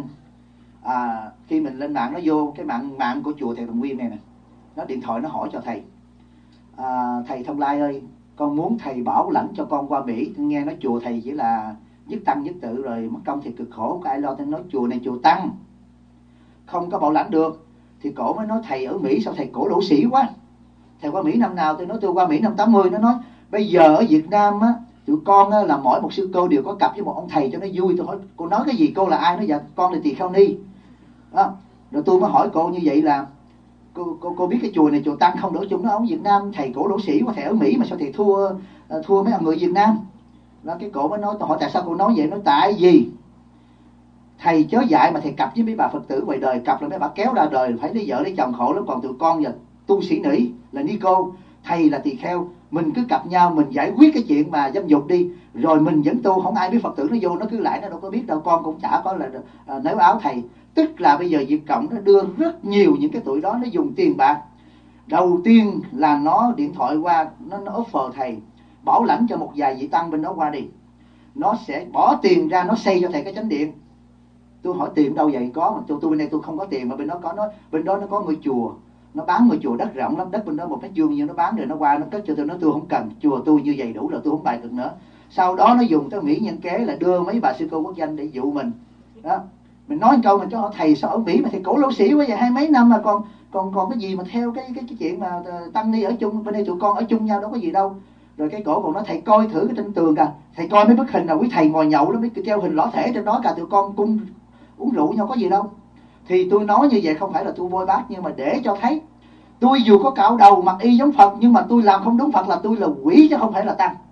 khi mình lên mạng nó vô cái mạng của chùa Thầy Tùng Nguyên này nè, nó điện thoại nó hỏi cho thầy, thầy Thông Lai ơi, con muốn thầy bảo lãnh cho con qua Mỹ. Nghe nói chùa thầy chỉ là nhất tăng nhất tự rồi mất công thì cực khổ, có ai lo. Tôi nói chùa này chùa tăng, không có bảo lãnh được. Thì cổ mới nói thầy ở Mỹ sao thầy cổ đổ sĩ quá, thầy qua Mỹ năm nào? Tôi nói tôi qua Mỹ năm 80. Nó nói bây giờ ở Việt Nam á, tụi con á, là mỗi một sư cô đều có cặp với một ông thầy cho nó vui. Tôi hỏi cô nói cái gì, cô là ai? Nó dạ con là Tỳ Kheo Ni đó. Rồi tôi mới hỏi cô như vậy là cô biết cái chùa này chùa tăng không đổ chung. Nó ở Việt Nam thầy cổ đổ sĩ quá, thầy ở Mỹ mà sao thầy thua mấy ông người Việt Nam đó. Cái cổ mới nói, tôi hỏi tại sao cô nói vậy? Nói tại vì thầy chớ dạy mà thầy cặp với mấy bà Phật tử ngoài đời, cặp là mấy bà kéo ra đời phải lấy vợ lấy chồng khổ lắm. Còn tụi con giờ tu sĩ nữ là ni cô, thầy là tỳ kheo, mình cứ cặp nhau, mình giải quyết cái chuyện mà dâm dục đi, rồi mình vẫn tu. Không ai biết Phật tử nó vô nó cứ lại, nó đâu có biết đâu. Con cũng chả có là nếu áo thầy. Tức là bây giờ Việt Cộng nó đưa rất nhiều những cái tuổi đó, nó dùng tiền bạc. Đầu tiên là nó điện thoại qua, nó offer thầy bảo lãnh cho một vài vị tăng bên đó qua đi, nó sẽ bỏ tiền ra nó xây cho thầy cái chánh điện. Tôi hỏi tiền đâu vậy? Có mà tôi bên đây tôi không có tiền, mà bên đó có. Nó bên đó nó có ngôi chùa, nó bán ngôi chùa đất rộng lắm, đất bên đó 1 mét vuông, nhưng nó bán rồi nó qua nó cất cho tôi. Nó tôi không cần, chùa tôi như vậy đủ rồi, tôi không bài được nữa. Sau đó nó dùng cái Mỹ nhân kế là đưa mấy bà sư cô quốc danh để dụ mình đó. Mình nói một câu mà cho thầy sao ở Mỹ mà thầy cổ lỗ sĩ quá vậy, 20 mấy năm mà còn cái gì mà theo cái chuyện mà tăng ni ở chung. Bên đây tụi con ở chung nhau đâu có gì đâu. Rồi cái cổ còn nói thầy coi thử cái trên tường kìa, thầy coi mấy bức hình nào quý thầy ngồi nhậu đó, mấy treo hình lõa thể trên đó cả, tụi con cùng uống rượu nhau có gì đâu. Thì tôi nói như vậy không phải là tôi bôi bác, nhưng mà để cho thấy tôi dù có cạo đầu mặc y giống Phật, nhưng mà tôi làm không đúng Phật là tôi là quỷ chứ không phải là tăng.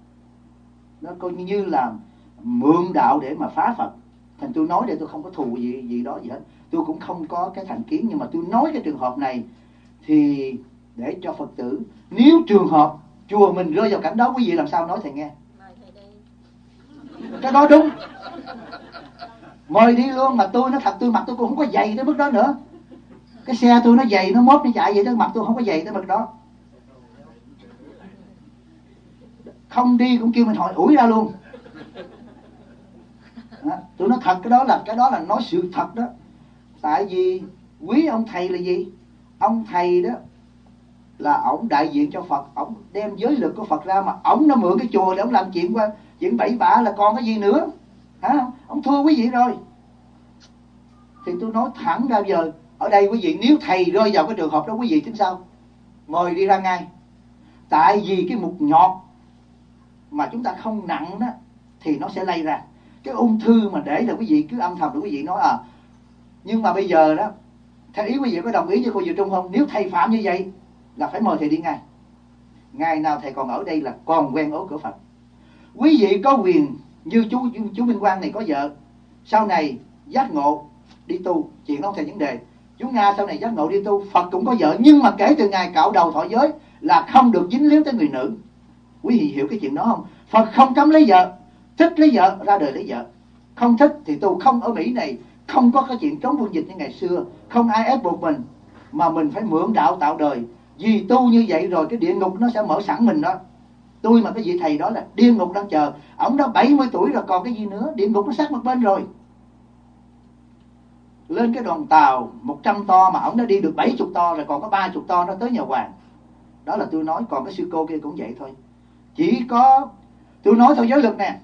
Nó coi như là mượn đạo để mà phá Phật. Thành tôi nói để tôi không có thù gì đó gì hết, tôi cũng không có cái thành kiến, nhưng mà tôi nói cái trường hợp này thì để cho Phật tử, nếu trường hợp chùa mình rơi vào cảnh đó, quý vị làm sao nói thầy nghe? Cái đó đúng, mời đi luôn. Mà tôi nói thật, tôi mặc tôi cũng không có giày tới mức đó nữa. Cái xe tôi nó giày nó mốt nó chạy vậy đó, mặt tôi không có giày tới mức đó. Không đi cũng kêu mình hỏi ủi ra luôn đó. Tôi nói thật, cái đó là nói sự thật đó. Tại vì quý ông thầy là gì? Ông thầy đó là ổng đại diện cho Phật, ổng đem giới lực của Phật ra, mà ổng nó mượn cái chùa để ổng làm chuyện bậy bạ là còn cái gì nữa hả? Ổng thua quý vị rồi. Thì tôi nói thẳng ra giờ ở đây quý vị, nếu thầy rơi vào cái trường hợp đó, quý vị tính sao? Mời đi ra ngay. Tại vì cái mục nhọt mà chúng ta không nặng đó thì nó sẽ lây ra. Cái ung thư mà để là quý vị cứ âm thầm để quý vị nói nhưng mà bây giờ đó, theo ý quý vị có đồng ý với cô Diệu Trung không? Nếu thầy phạm như vậy là phải mời thầy đi ngay. Ngày nào thầy còn ở đây là còn quen ố cửa Phật. Quý vị có quyền như chú Minh Quang này có vợ, sau này giác ngộ đi tu, chuyện đó không thành vấn đề. Chú Nga sau này giác ngộ đi tu, Phật cũng có vợ, nhưng mà kể từ ngày cạo đầu thọ giới là không được dính líu tới người nữ. Quý vị hiểu cái chuyện đó không? Phật không cấm lấy vợ, thích lấy vợ ra đời lấy vợ, không thích thì tu. Không, ở Mỹ này không có cái chuyện chống quân dịch như ngày xưa, không ai ép buộc mình, mà mình phải mượn đạo tạo đời. Vì tu như vậy rồi cái địa ngục nó sẽ mở sẵn mình đó. Tôi mà cái vị thầy đó là địa ngục đang chờ. Ông đã 70 tuổi rồi còn cái gì nữa, địa ngục nó sát một bên rồi. Lên cái đoàn tàu 100 to mà ông đã đi được 70 to rồi, còn có 30 to nó tới nhà Hoàng. Đó là tôi nói, còn cái sư cô kia cũng vậy thôi. Chỉ có tôi nói theo giới luật nè,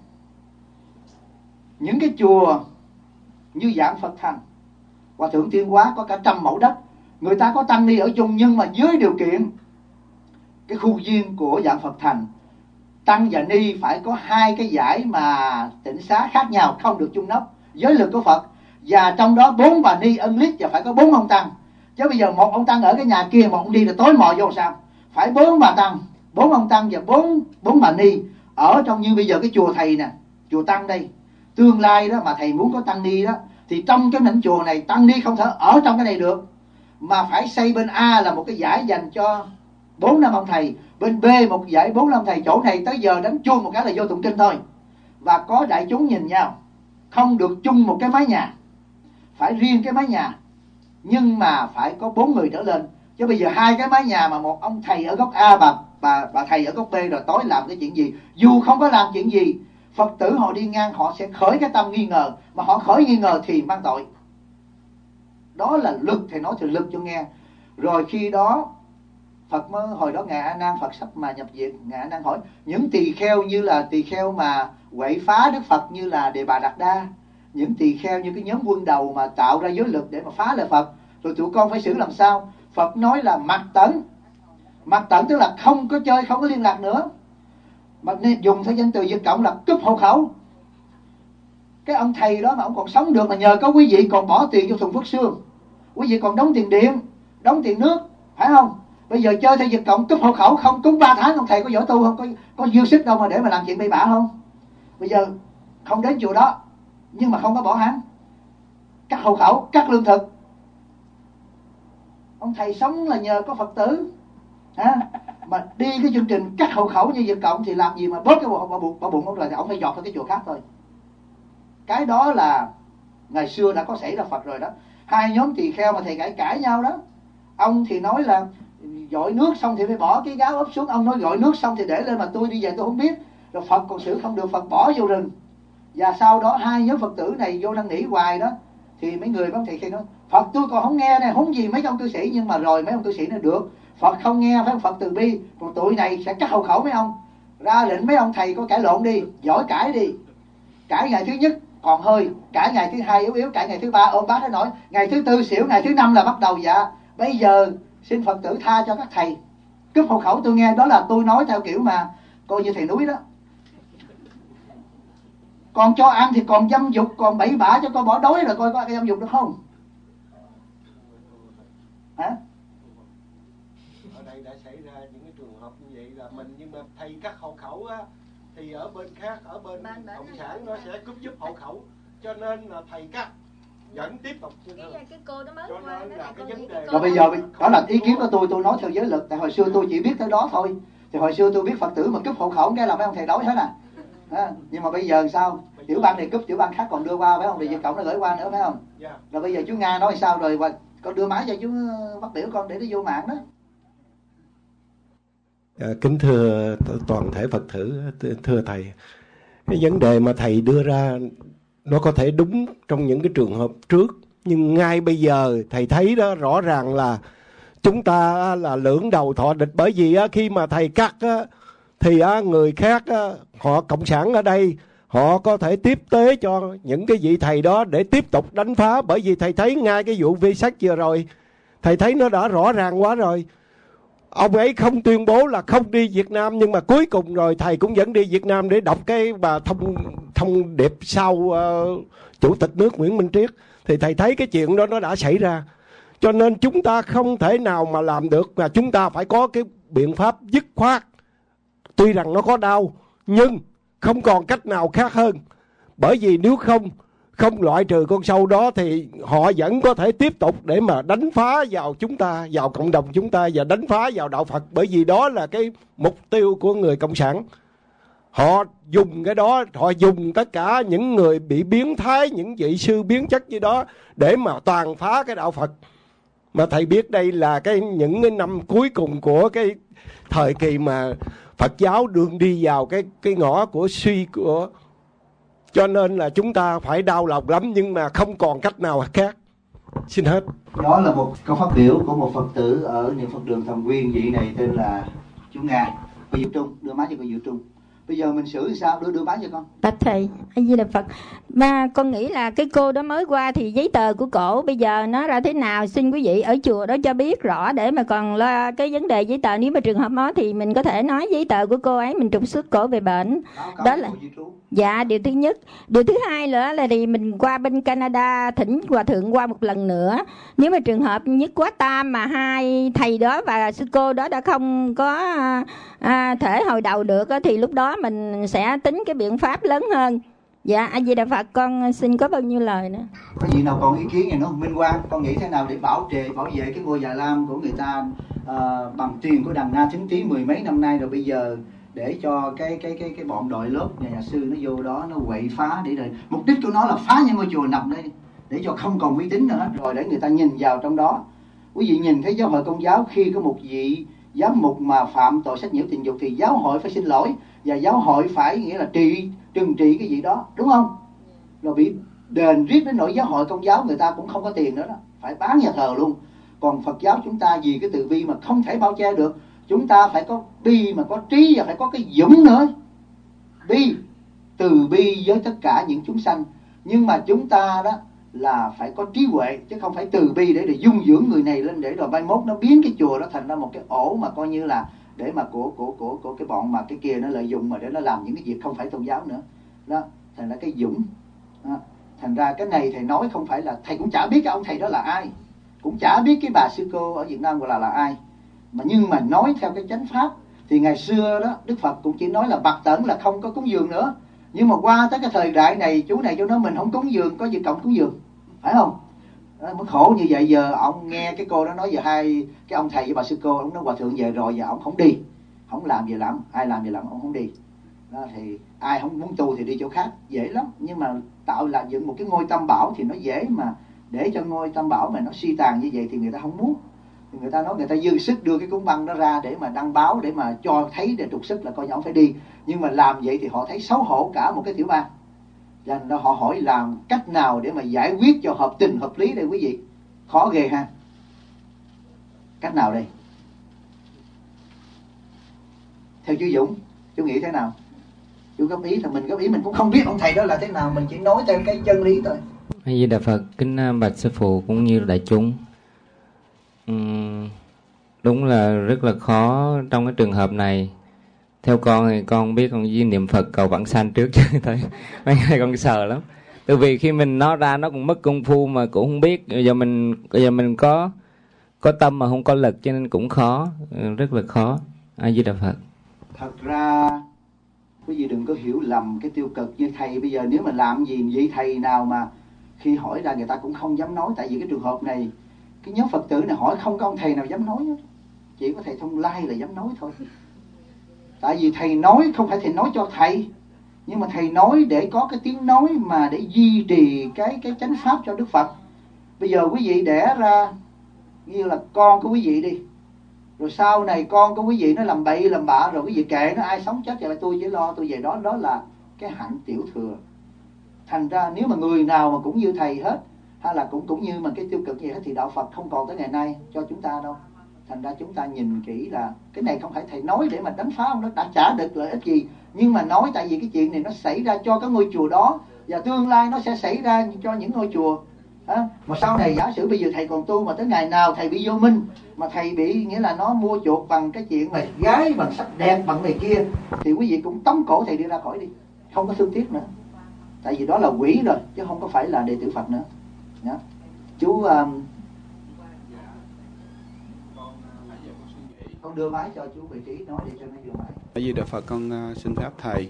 những cái chùa như Dạng Phật Thành, Hòa Thượng Tiên Hóa có cả 100 mẫu đất, người ta có tăng ni ở chung, nhưng mà dưới điều kiện cái khu viên của Dạng Phật Thành, tăng và ni phải có 2 cái giải mà tịnh xá khác nhau, không được chung nóc, giới luật của Phật. Và trong đó 4 bà ni ân liết và phải có 4 ông tăng. Chứ bây giờ một ông tăng ở cái nhà kia, một ông đi là tối mò vô sao? Phải 4 bà tăng, 4 ông tăng và 4 bà ni ở trong. Như bây giờ cái chùa thầy nè, chùa tăng đây, tương lai đó mà thầy muốn có tăng ni đó, thì trong cái mảnh chùa này tăng ni không thể ở trong cái này được, mà phải xây bên A là một cái giải dành cho 4-5 ông thầy, bên B một giải 4-5 ông thầy. Chỗ này tới giờ đánh chuông một cái là vô tụng kinh thôi, và có đại chúng nhìn nhau, không được chung một cái mái nhà, phải riêng cái mái nhà, nhưng mà phải có 4 người trở lên. Chứ bây giờ 2 cái mái nhà mà một ông thầy ở góc A, bà thầy ở góc B, rồi tối làm cái chuyện gì? Dù không có làm chuyện gì, Phật tử họ đi ngang họ sẽ khởi cái tâm nghi ngờ, mà họ khởi nghi ngờ thì mang tội. Đó là luật, thầy nói thì luật cho nghe. Rồi khi đó Phật mới, hồi đó Ngài A Nan Phật sắp mà nhập viện, Ngài A Nan hỏi những tỳ kheo như là tỳ kheo mà quậy phá Đức Phật như là Đề Bà Đạt Đa, những tỳ kheo như cái nhóm quân đầu mà tạo ra giới luật để mà phá lại Phật, rồi tụi con phải xử làm sao? Phật nói là mặc tẩn. Mặc tẩn tức là không có chơi, không có liên lạc nữa, mà dùng theo danh từ Việt Cộng là cúp hộ khẩu. Cái ông thầy đó mà ông còn sống được là nhờ có quý vị còn bỏ tiền vô thùng Phước Sương, quý vị còn đóng tiền điện, đóng tiền nước, phải không? Bây giờ chơi theo Việt Cộng cúp hộ khẩu không cúng 3 tháng, ông thầy có giỏi tu không? Có dư sức đâu mà để mà làm chuyện bậy bạ không? Bây giờ không đến chùa đó, nhưng mà không có bỏ hắn, cắt hộ khẩu, cắt lương thực. Ông thầy sống là nhờ có Phật tử mà đi cái chương trình cắt hộ khẩu như Việt Cộng thì làm gì mà bớt cái bỏ bụng ông, là ông phải dọt vào cái chùa khác thôi. Cái đó là ngày xưa đã có xảy ra Phật rồi đó. 2 nhóm tỳ kheo mà thầy cãi nhau đó, ông thì nói là dội nước xong thì phải bỏ cái gáo úp xuống, ông nói gọi nước xong thì để lên mà tôi đi về tôi không biết. Rồi Phật còn xử không được, Phật bỏ vô rừng. Và sau đó 2 nhóm Phật tử này vô năn nỉ hoài đó, thì mấy người bác thầy khi nói Phật tôi còn không nghe này, huống gì mấy ông cư sĩ. Nhưng mà rồi mấy ông cư sĩ nói được, Phật không nghe, phải Phật từ bi, còn tụi này sẽ cắt hộ khẩu mấy ông. Ra lệnh mấy ông thầy có cãi lộn đi, giỏi cãi đi. Cãi ngày thứ nhất còn hơi, cãi ngày thứ 2 yếu, cãi ngày thứ 3 ôm bác nó nói, ngày thứ 4 xỉu, ngày thứ 5 là bắt đầu dạ. Bây giờ xin Phật tử tha cho các thầy, cướp hộ khẩu tôi nghe. Đó là tôi nói theo kiểu mà coi như thầy núi đó. Còn cho ăn thì còn dâm dục, còn bậy bạ cho con bỏ đói rồi coi có cái dâm dục được không? Hả? Ở đây đã xảy ra những cái trường hợp như vậy là mình, nhưng mà thầy cắt hộ khẩu á, thì ở bên khác, ở bên cộng sản nó sẽ cúp giúp hộ khẩu, cho nên là thầy cắt vẫn tiếp tục như thế. Cái cô đó mới cho nên là cái vấn đề rồi bây giờ đó là ý kiến của tôi nói theo giới luật. Tại hồi xưa tôi chỉ biết tới đó thôi. Thì hồi xưa tôi biết Phật tử mà cúp hộ khẩu cái là mấy ông thầy đói hết nhưng mà bây giờ sao? Tiểu bang này cúp, tiểu bang khác còn đưa qua phải không? Thì Việt Cộng nó gửi qua nữa phải không? Rồi bây giờ chú Nga nói sao rồi? Con đưa máy cho chú phát biểu con để nó vô mạng đó. Kính thưa toàn thể Phật tử, thưa thầy, cái vấn đề mà thầy đưa ra nó có thể đúng trong những cái trường hợp trước, nhưng ngay bây giờ thầy thấy đó rõ ràng là chúng ta là lưỡng đầu thọ địch. Bởi vì khi mà thầy cắt thì người khác họ cộng sản ở đây họ có thể tiếp tế cho những cái vị thầy đó để tiếp tục đánh phá. Bởi vì thầy thấy ngay cái vụ vi sách vừa rồi, thầy thấy nó đã rõ ràng quá rồi. ông ấy không tuyên bố là không đi Việt Nam, nhưng mà cuối cùng rồi thầy cũng vẫn đi Việt Nam để đọc cái bà thông điệp sau Chủ tịch nước Nguyễn Minh Triết. Thì thầy thấy cái chuyện đó nó đã xảy ra. Cho nên chúng ta không thể nào mà làm được, và chúng ta phải có cái biện pháp dứt khoát. Tuy rằng nó có đau, nhưng không còn cách nào khác hơn. Bởi vì nếu không loại trừ con sâu đó thì họ vẫn có thể tiếp tục để mà đánh phá vào chúng ta, vào cộng đồng chúng ta, và đánh phá vào đạo Phật. Bởi vì đó là cái mục tiêu của người Cộng sản. Họ dùng cái đó, họ dùng tất cả những người bị biến thái, những vị sư biến chất như đó để mà toàn phá cái đạo Phật. Mà thầy biết đây là những cái năm cuối cùng của cái thời kỳ mà Phật giáo đương đi vào cái ngõ của suy của. Cho nên là chúng ta phải đau lòng lắm, nhưng mà không còn cách nào khác. Xin hết. Đó là một câu phát biểu của một Phật tử ở Niệm Phật đường Thầm Quyên. Vị này tên là chú Nga. Cô Diệu Trung, đưa máy cho cô Diệu Trung. Bây giờ mình xử sao? Đưa máy cho con. Bạch thầy, A Di Đà Phật. Mà con nghĩ là cái cô đó mới qua thì giấy tờ của cổ bây giờ nó ra thế nào, xin quý vị ở chùa đó cho biết rõ, để mà còn lo cái vấn đề giấy tờ. Nếu mà trường hợp đó thì mình có thể nói giấy tờ của cô ấy mình trục xuất cổ về bệnh. Đó là dạ, điều thứ nhất. Điều thứ hai nữa là thì mình qua bên Canada thỉnh hòa thượng qua một lần nữa. Nếu mà trường hợp nhất quá tam mà hai thầy đó và sư cô đó đã không có thể hồi đầu được thì lúc đó mình sẽ tính cái biện pháp lớn hơn. Dạ, A Di Đà Phật, con xin có bao nhiêu lời nữa. Có gì nào còn ý kiến này nữa không? Minh Quang, con nghĩ thế nào để bảo vệ cái ngôi Già Lam của người ta bằng tiền của Đằng Na Thính Trí mười mấy năm nay rồi, bây giờ để cho cái bọn đội lớp nhà sư nó vô đó nó quậy phá, để rồi mục đích của nó là phá những ngôi chùa nằm đây để cho không còn uy tín nữa hết, rồi để người ta nhìn vào trong đó. Quý vị nhìn thấy giáo hội Công giáo khi có một vị giám mục mà phạm tội sách nhiễu tình dục thì giáo hội phải xin lỗi, và giáo hội phải nghĩa là trừng trị cái gì đó, đúng không? Rồi bị đền riết đến nỗi giáo hội Công giáo người ta cũng không có tiền nữa đó, phải bán nhà thờ luôn. Còn Phật giáo chúng ta vì cái từ bi mà không thể bao che được. Chúng ta phải có bi mà có trí, và phải có cái dũng nữa. Bi, từ bi với tất cả những chúng sanh. Nhưng mà chúng ta đó là phải có trí huệ, chứ không phải từ bi để dung dưỡng người này lên, để rồi mai mốt nó biến cái chùa đó thành ra một cái ổ mà coi như là để mà của cái bọn mà cái kia nó lợi dụng mà để nó làm những cái việc không phải tôn giáo nữa. Đó, thành ra cái dũng. Đó. Thành ra cái này thầy nói không phải là thầy cũng chả biết cái ông thầy đó là ai, cũng chả biết cái bà sư cô ở Việt Nam gọi là ai. Nhưng mà nói theo cái chánh pháp thì ngày xưa đó Đức Phật cũng chỉ nói là bạc tẩn là không có cúng dường nữa. Nhưng mà qua tới cái thời đại này chú này chú nói mình không cúng dường, có gì cộng cúng dường, phải không? Đó, mới khổ như vậy. Giờ ông nghe cái cô đó nói về hai cái ông thầy với bà sư cô, ông nói hòa thượng về rồi và ông không đi, không làm gì làm, ai làm gì làm ông không đi. Đó, thì ai không muốn tu thì đi chỗ khác dễ lắm, nhưng mà tạo là dựng một cái ngôi Tam Bảo thì nó dễ, mà để cho ngôi Tam Bảo mà nó suy tàn như vậy thì người ta không muốn. Thì người ta nói người ta dư sức đưa cái cuốn băng đó ra để mà đăng báo, để mà cho thấy, để trục sức là coi như ông phải đi. Nhưng mà làm vậy thì họ thấy xấu hổ cả một cái tiểu bang. Cho nên họ hỏi làm cách nào để mà giải quyết cho hợp tình hợp lý đây quý vị. Khó ghê ha. Cách nào đây? Theo chú Dũng, chú nghĩ thế nào? Chú góp ý, thì mình góp ý, mình cũng không biết ông thầy đó là thế nào, mình chỉ nói theo cái chân lý thôi. A Di Đà Phật, kính bạch sư phụ cũng như đại chúng. Đúng là rất là khó trong cái trường hợp này. Theo con thì con biết con với niệm Phật cầu vãng sanh trước chứ thôi. Mấy ngày con sợ lắm. Tại vì khi mình nói ra nó cũng mất công phu mà cũng không biết. Giờ mình có tâm mà không có lực cho nên cũng khó, rất là khó. A Di Đà Phật. Thật ra quý vị đừng có hiểu lầm cái tiêu cực như thầy. Bây giờ nếu mà làm gì vậy, thầy nào mà khi hỏi ra người ta cũng không dám nói. Tại vì cái trường hợp này, cái nhóm Phật tử này hỏi không có ông thầy nào dám nói hết. Chỉ có thầy Thông Lai là dám nói thôi. Tại vì thầy nói không phải thầy nói cho thầy, nhưng mà thầy nói để có cái tiếng nói mà để duy trì cái chánh pháp cho Đức Phật. Bây giờ quý vị đẻ ra như là con của quý vị đi, rồi sau này con của quý vị nó làm bậy làm bạ, rồi quý vị kệ nó, ai sống chết vậy là tôi chỉ lo tôi về đó. Đó là cái hạnh tiểu thừa. Thành ra nếu mà người nào mà cũng như thầy hết, hay là cũng như mà cái tiêu cực gì hết, thì đạo Phật không còn tới ngày nay cho chúng ta đâu. Thành ra chúng ta nhìn kỹ là cái này không phải thầy nói để mà đánh phá ông, nó đã trả được lợi ích gì, nhưng mà nói tại vì cái chuyện này nó xảy ra cho cái ngôi chùa đó, và tương lai nó sẽ xảy ra cho những ngôi chùa. Mà sau này giả sử bây giờ thầy còn tu mà tới ngày nào thầy bị vô minh, mà thầy bị nghĩa là nó mua chuộc bằng cái chuyện mà gái bằng sắc đẹp bằng này kia, thì quý vị cũng tống cổ thầy đi ra khỏi đi, không có thương tiếc nữa. Tại vì đó là quỷ rồi chứ không có phải là đệ tử Phật nữa. Đó. Chú con đưa máy cho chú vị trí nói để cho nó vô máy. Tại vì Đức Phật con xin phép thầy,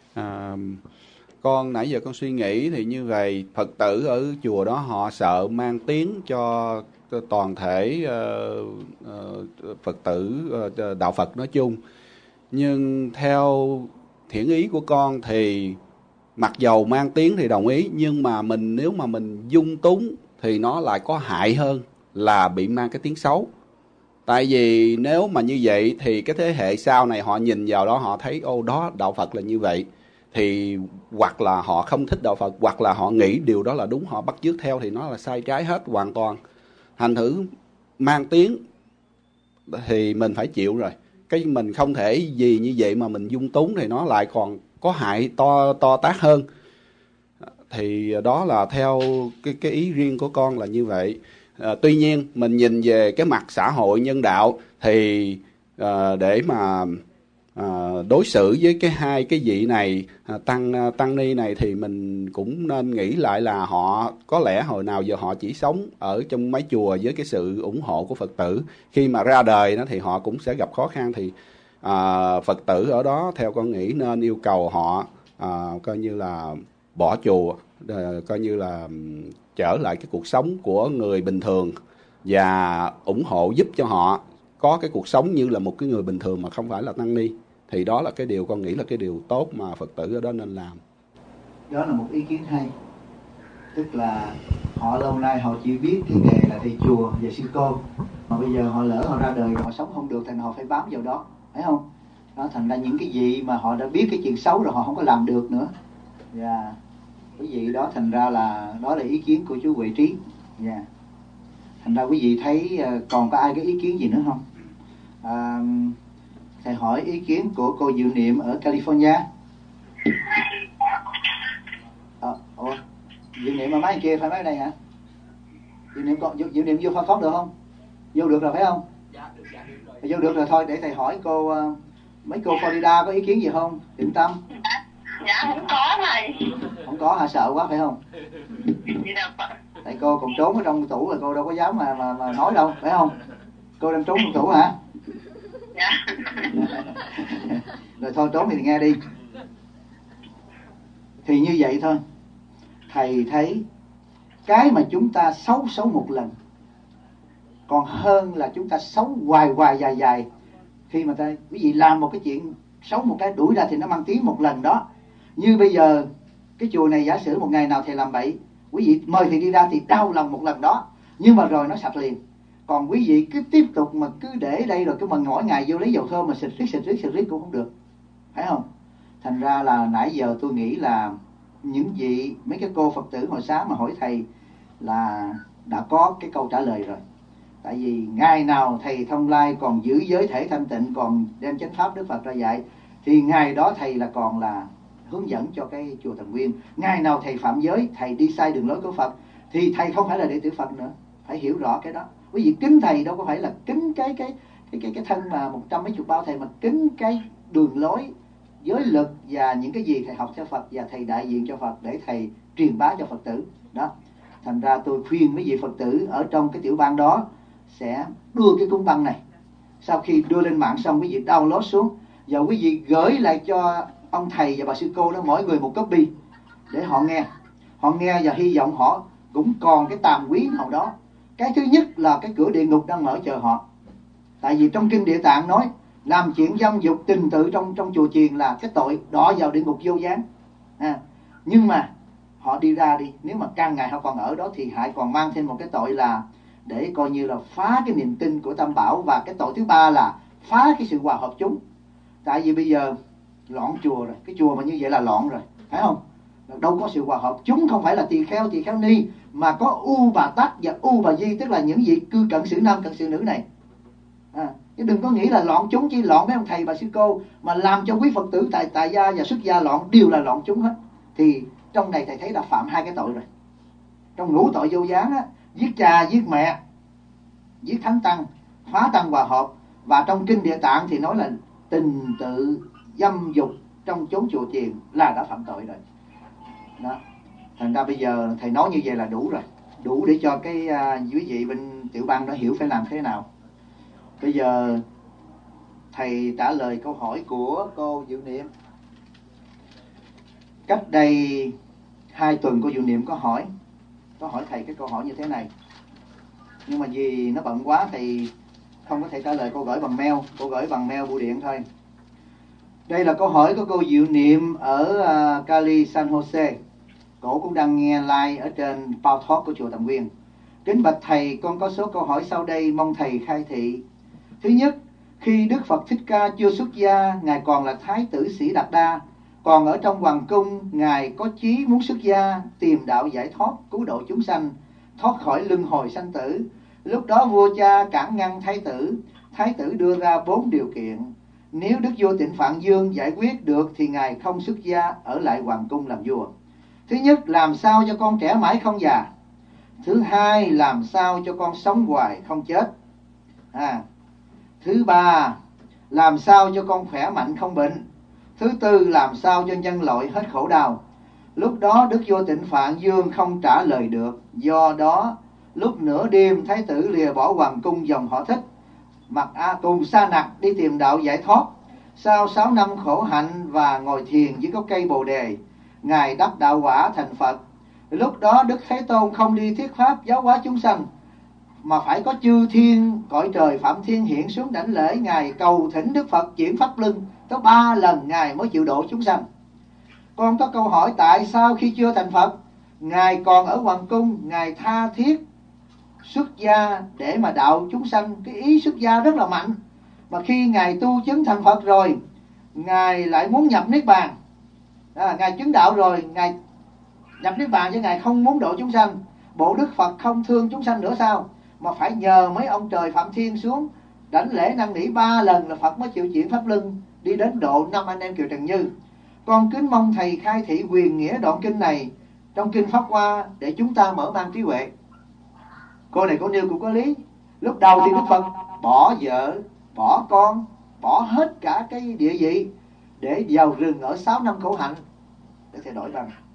con nãy giờ con suy nghĩ thì như vậy, Phật tử ở chùa đó họ sợ mang tiếng cho toàn thể Phật tử đạo Phật nói chung. Nhưng theo thiện ý của con thì mặc dầu mang tiếng thì đồng ý, nhưng mà nếu mà mình dung túng thì nó lại có hại hơn là bị mang cái tiếng xấu. Tại vì nếu mà như vậy thì cái thế hệ sau này họ nhìn vào đó, họ thấy ô đó đạo Phật là như vậy, thì hoặc là họ không thích đạo Phật, hoặc là họ nghĩ điều đó là đúng, họ bắt chước theo, thì nó là sai trái hết hoàn toàn. Thành thử mang tiếng thì mình phải chịu rồi. Cái mình không thể gì như vậy mà mình dung túng thì nó lại còn có hại to tát hơn. Thì đó là theo cái ý riêng của con là như vậy. Tuy nhiên mình nhìn về cái mặt xã hội nhân đạo thì để mà đối xử với hai cái vị này, tăng ni này, thì mình cũng nên nghĩ lại là họ có lẽ hồi nào giờ họ chỉ sống ở trong mấy chùa với cái sự ủng hộ của Phật tử. Khi mà ra đời nó thì họ cũng sẽ gặp khó khăn, thì Phật tử ở đó theo con nghĩ nên yêu cầu họ coi như là bỏ chùa, coi như là trở lại cái cuộc sống của người bình thường, và ủng hộ giúp cho họ có cái cuộc sống như là một cái người bình thường mà không phải là tăng ni. Thì đó là cái điều con nghĩ là cái điều tốt mà Phật tử ở đó nên làm. Đó là một ý kiến hay. Tức là họ lâu nay họ chỉ biết cái nghề là thầy chùa và sư cô, mà bây giờ họ lỡ họ ra đời họ sống không được, thành họ phải bám vào đó, phải không? Đó, thành ra những cái gì mà họ đã biết cái chuyện xấu rồi họ không có làm được nữa. Và quý vị đó, thành ra là đó là ý kiến của chú Huệ Trí. Thành ra quý vị thấy còn có ai cái ý kiến gì nữa không? Thầy hỏi ý kiến của cô Diệu Niệm ở California. Diệu Niệm ở máy kia phải máy này hả? Diệu Niệm vô phát được không? Vô được rồi phải không? Vô được rồi, thôi để thầy hỏi cô, mấy cô Florida có ý kiến gì không? Tịnh Tâm. Dạ không có thầy. Không có hả? Sợ quá phải không? Tại cô còn trốn ở trong tủ rồi, cô đâu có dám mà nói đâu, phải không? Cô đang trốn trong tủ hả? Dạ. Rồi thôi trốn thì nghe đi. Thì như vậy thôi. Thầy thấy cái mà chúng ta xấu một lần còn hơn là chúng ta xấu hoài dài. Khi mà quý vị làm một cái chuyện xấu một cái đuổi ra thì nó mang tiếng một lần đó. Như bây giờ cái chùa này giả sử một ngày nào thầy làm bậy, quý vị mời thầy đi ra thì đau lòng một lần đó, nhưng mà rồi nó sạch liền. Còn quý vị cứ tiếp tục mà cứ để đây rồi cứ mà mỗi ngày vô lấy dầu thơm mà xịt riết cũng không được, phải không? Thành ra là nãy giờ tôi nghĩ là những vị mấy cái cô Phật tử hồi sáng mà hỏi thầy là đã có cái câu trả lời rồi. Tại vì ngày nào thầy Thông Lai còn giữ giới thể thanh tịnh, còn đem chánh pháp Đức Phật ra dạy, thì ngày đó thầy là còn là hướng dẫn cho cái chùa Thần Nguyên. Ngày nào thầy phạm giới, thầy đi sai đường lối của Phật, thì thầy không phải là đệ tử Phật nữa. Phải hiểu rõ cái đó. Quý vị kính thầy đâu có phải là kính cái thân mà 100 mấy chục bao thầy, mà kính cái đường lối, giới lực và những cái gì thầy học theo Phật, và thầy đại diện cho Phật để thầy truyền bá cho Phật tử. Đó. Thành ra tôi khuyên mấy vị Phật tử ở trong cái tiểu bang đó sẽ đưa cái cuốn băng này. Sau khi đưa lên mạng xong, quý vị download xuống, và quý vị gửi lại cho ông thầy và bà sư cô đó mỗi người một copy để họ nghe. Họ nghe và hy vọng họ cũng còn cái tàm quý nào đó. Cái thứ nhất là cái cửa địa ngục đang mở chờ họ. Tại vì trong kinh Địa Tạng nói làm chuyện dâm dục tình tự trong chùa chiền là cái tội đọa vào địa ngục vô gián. Nhưng mà họ đi ra đi, nếu mà càng ngày họ còn ở đó thì hãy còn mang thêm một cái tội là để coi như là phá cái niềm tin của Tam Bảo. Và cái tội thứ ba là phá cái sự hòa hợp chúng. Tại vì bây giờ loạn chùa rồi, cái chùa mà như vậy là loạn rồi, phải không? Đâu có sự hòa hợp. Chúng không phải là tỳ kheo ni, mà có U Bà Tát và U Bà Di, tức là những vị cư cận sự nam cận sự nữ này. Chứ đừng có nghĩ là loạn chúng, chỉ loạn mấy ông thầy bà sư cô, mà làm cho quý Phật tử tại gia và xuất gia loạn, đều là loạn chúng hết. Thì trong này thầy thấy đã phạm hai cái tội rồi. trong ngũ tội vô gián á, giết cha giết mẹ, giết thánh tăng, phá tăng hòa hợp. Và trong kinh Địa Tạng thì nói là tình tự dâm dục trong chốn chùa chiền là đã phạm tội rồi đó. Thành ra bây giờ thầy nói như vậy là đủ rồi, đủ để cho cái quý vị bên tiểu bang nó hiểu phải làm thế nào. Bây giờ thầy trả lời câu hỏi của cô Diệu Niệm. Cách đây 2 tuần cô Diệu Niệm có hỏi thầy cái câu hỏi như thế này, nhưng mà vì nó bận quá thì không có thể trả lời. Cô gửi bằng mail, bưu điện thôi. Đây là câu hỏi của cô Diệu Niệm ở Cali, San Jose. Cổ cũng đang nghe live ở trên Power Talk của chùa Tầm Nguyên. Kính bạch thầy, con có số câu hỏi sau đây mong thầy khai thị. Thứ nhất, khi Đức Phật Thích Ca chưa xuất gia, Ngài còn là Thái tử Sĩ Đạt Đa, còn ở trong hoàng cung, Ngài có chí muốn xuất gia, tìm đạo giải thoát, cứu độ chúng sanh, thoát khỏi luân hồi sanh tử. Lúc đó vua cha cản ngăn Thái tử đưa ra 4 điều kiện. Nếu Đức vua Tịnh Phạn Dương giải quyết được thì Ngài không xuất gia, ở lại hoàng cung làm vua. Thứ nhất, làm sao cho con trẻ mãi không già. Thứ hai, làm sao cho con sống hoài không chết. Thứ ba, làm sao cho con khỏe mạnh không bệnh. Thứ tư, làm sao cho nhân loại hết khổ đau. Lúc đó Đức vua Tịnh Phạn Dương không trả lời được. Do đó lúc nửa đêm, Thái tử lìa bỏ hoàng cung dòng họ Thích, mặc cùng sa nặc đi tìm đạo giải thoát. Sau 6 năm khổ hạnh và ngồi thiền dưới gốc cây Bồ Đề, Ngài đắc đạo quả thành Phật. Lúc đó Đức Thế Tôn không đi thuyết pháp giáo hóa chúng sanh, mà phải có chư thiên cõi trời Phạm Thiên hiện xuống đảnh lễ Ngài, cầu thỉnh Đức Phật chuyển pháp luân. Tới 3 lần Ngài mới chịu độ chúng sanh. Con có câu hỏi, tại sao khi chưa thành Phật, Ngài còn ở hoàng cung, Ngài tha thiết xuất gia để mà đạo chúng sanh. Cái ý xuất gia rất là mạnh. Mà khi Ngài tu chứng thành Phật rồi, Ngài lại muốn nhập Niết Bàn. Ngài chứng đạo rồi, Ngài nhập Niết Bàn chứ Ngài không muốn độ chúng sanh. Bộ Đức Phật không thương chúng sanh nữa sao, mà phải nhờ mấy ông trời Phạm Thiên xuống đảnh lễ năn nỉ 3 lần là Phật mới chịu chuyển pháp luân đi đến độ 5 anh em Kiều Trần Như. Con kính mong thầy khai thị quyền nghĩa đoạn kinh này trong kinh Pháp Hoa để chúng ta mở mang trí huệ. Cô này cô nêu cũng có lý. Lúc đầu thì Đức Phật bỏ vợ, bỏ con, bỏ hết cả cái địa vị để vào rừng ở 6 năm khổ hạnh để thay đổi bằng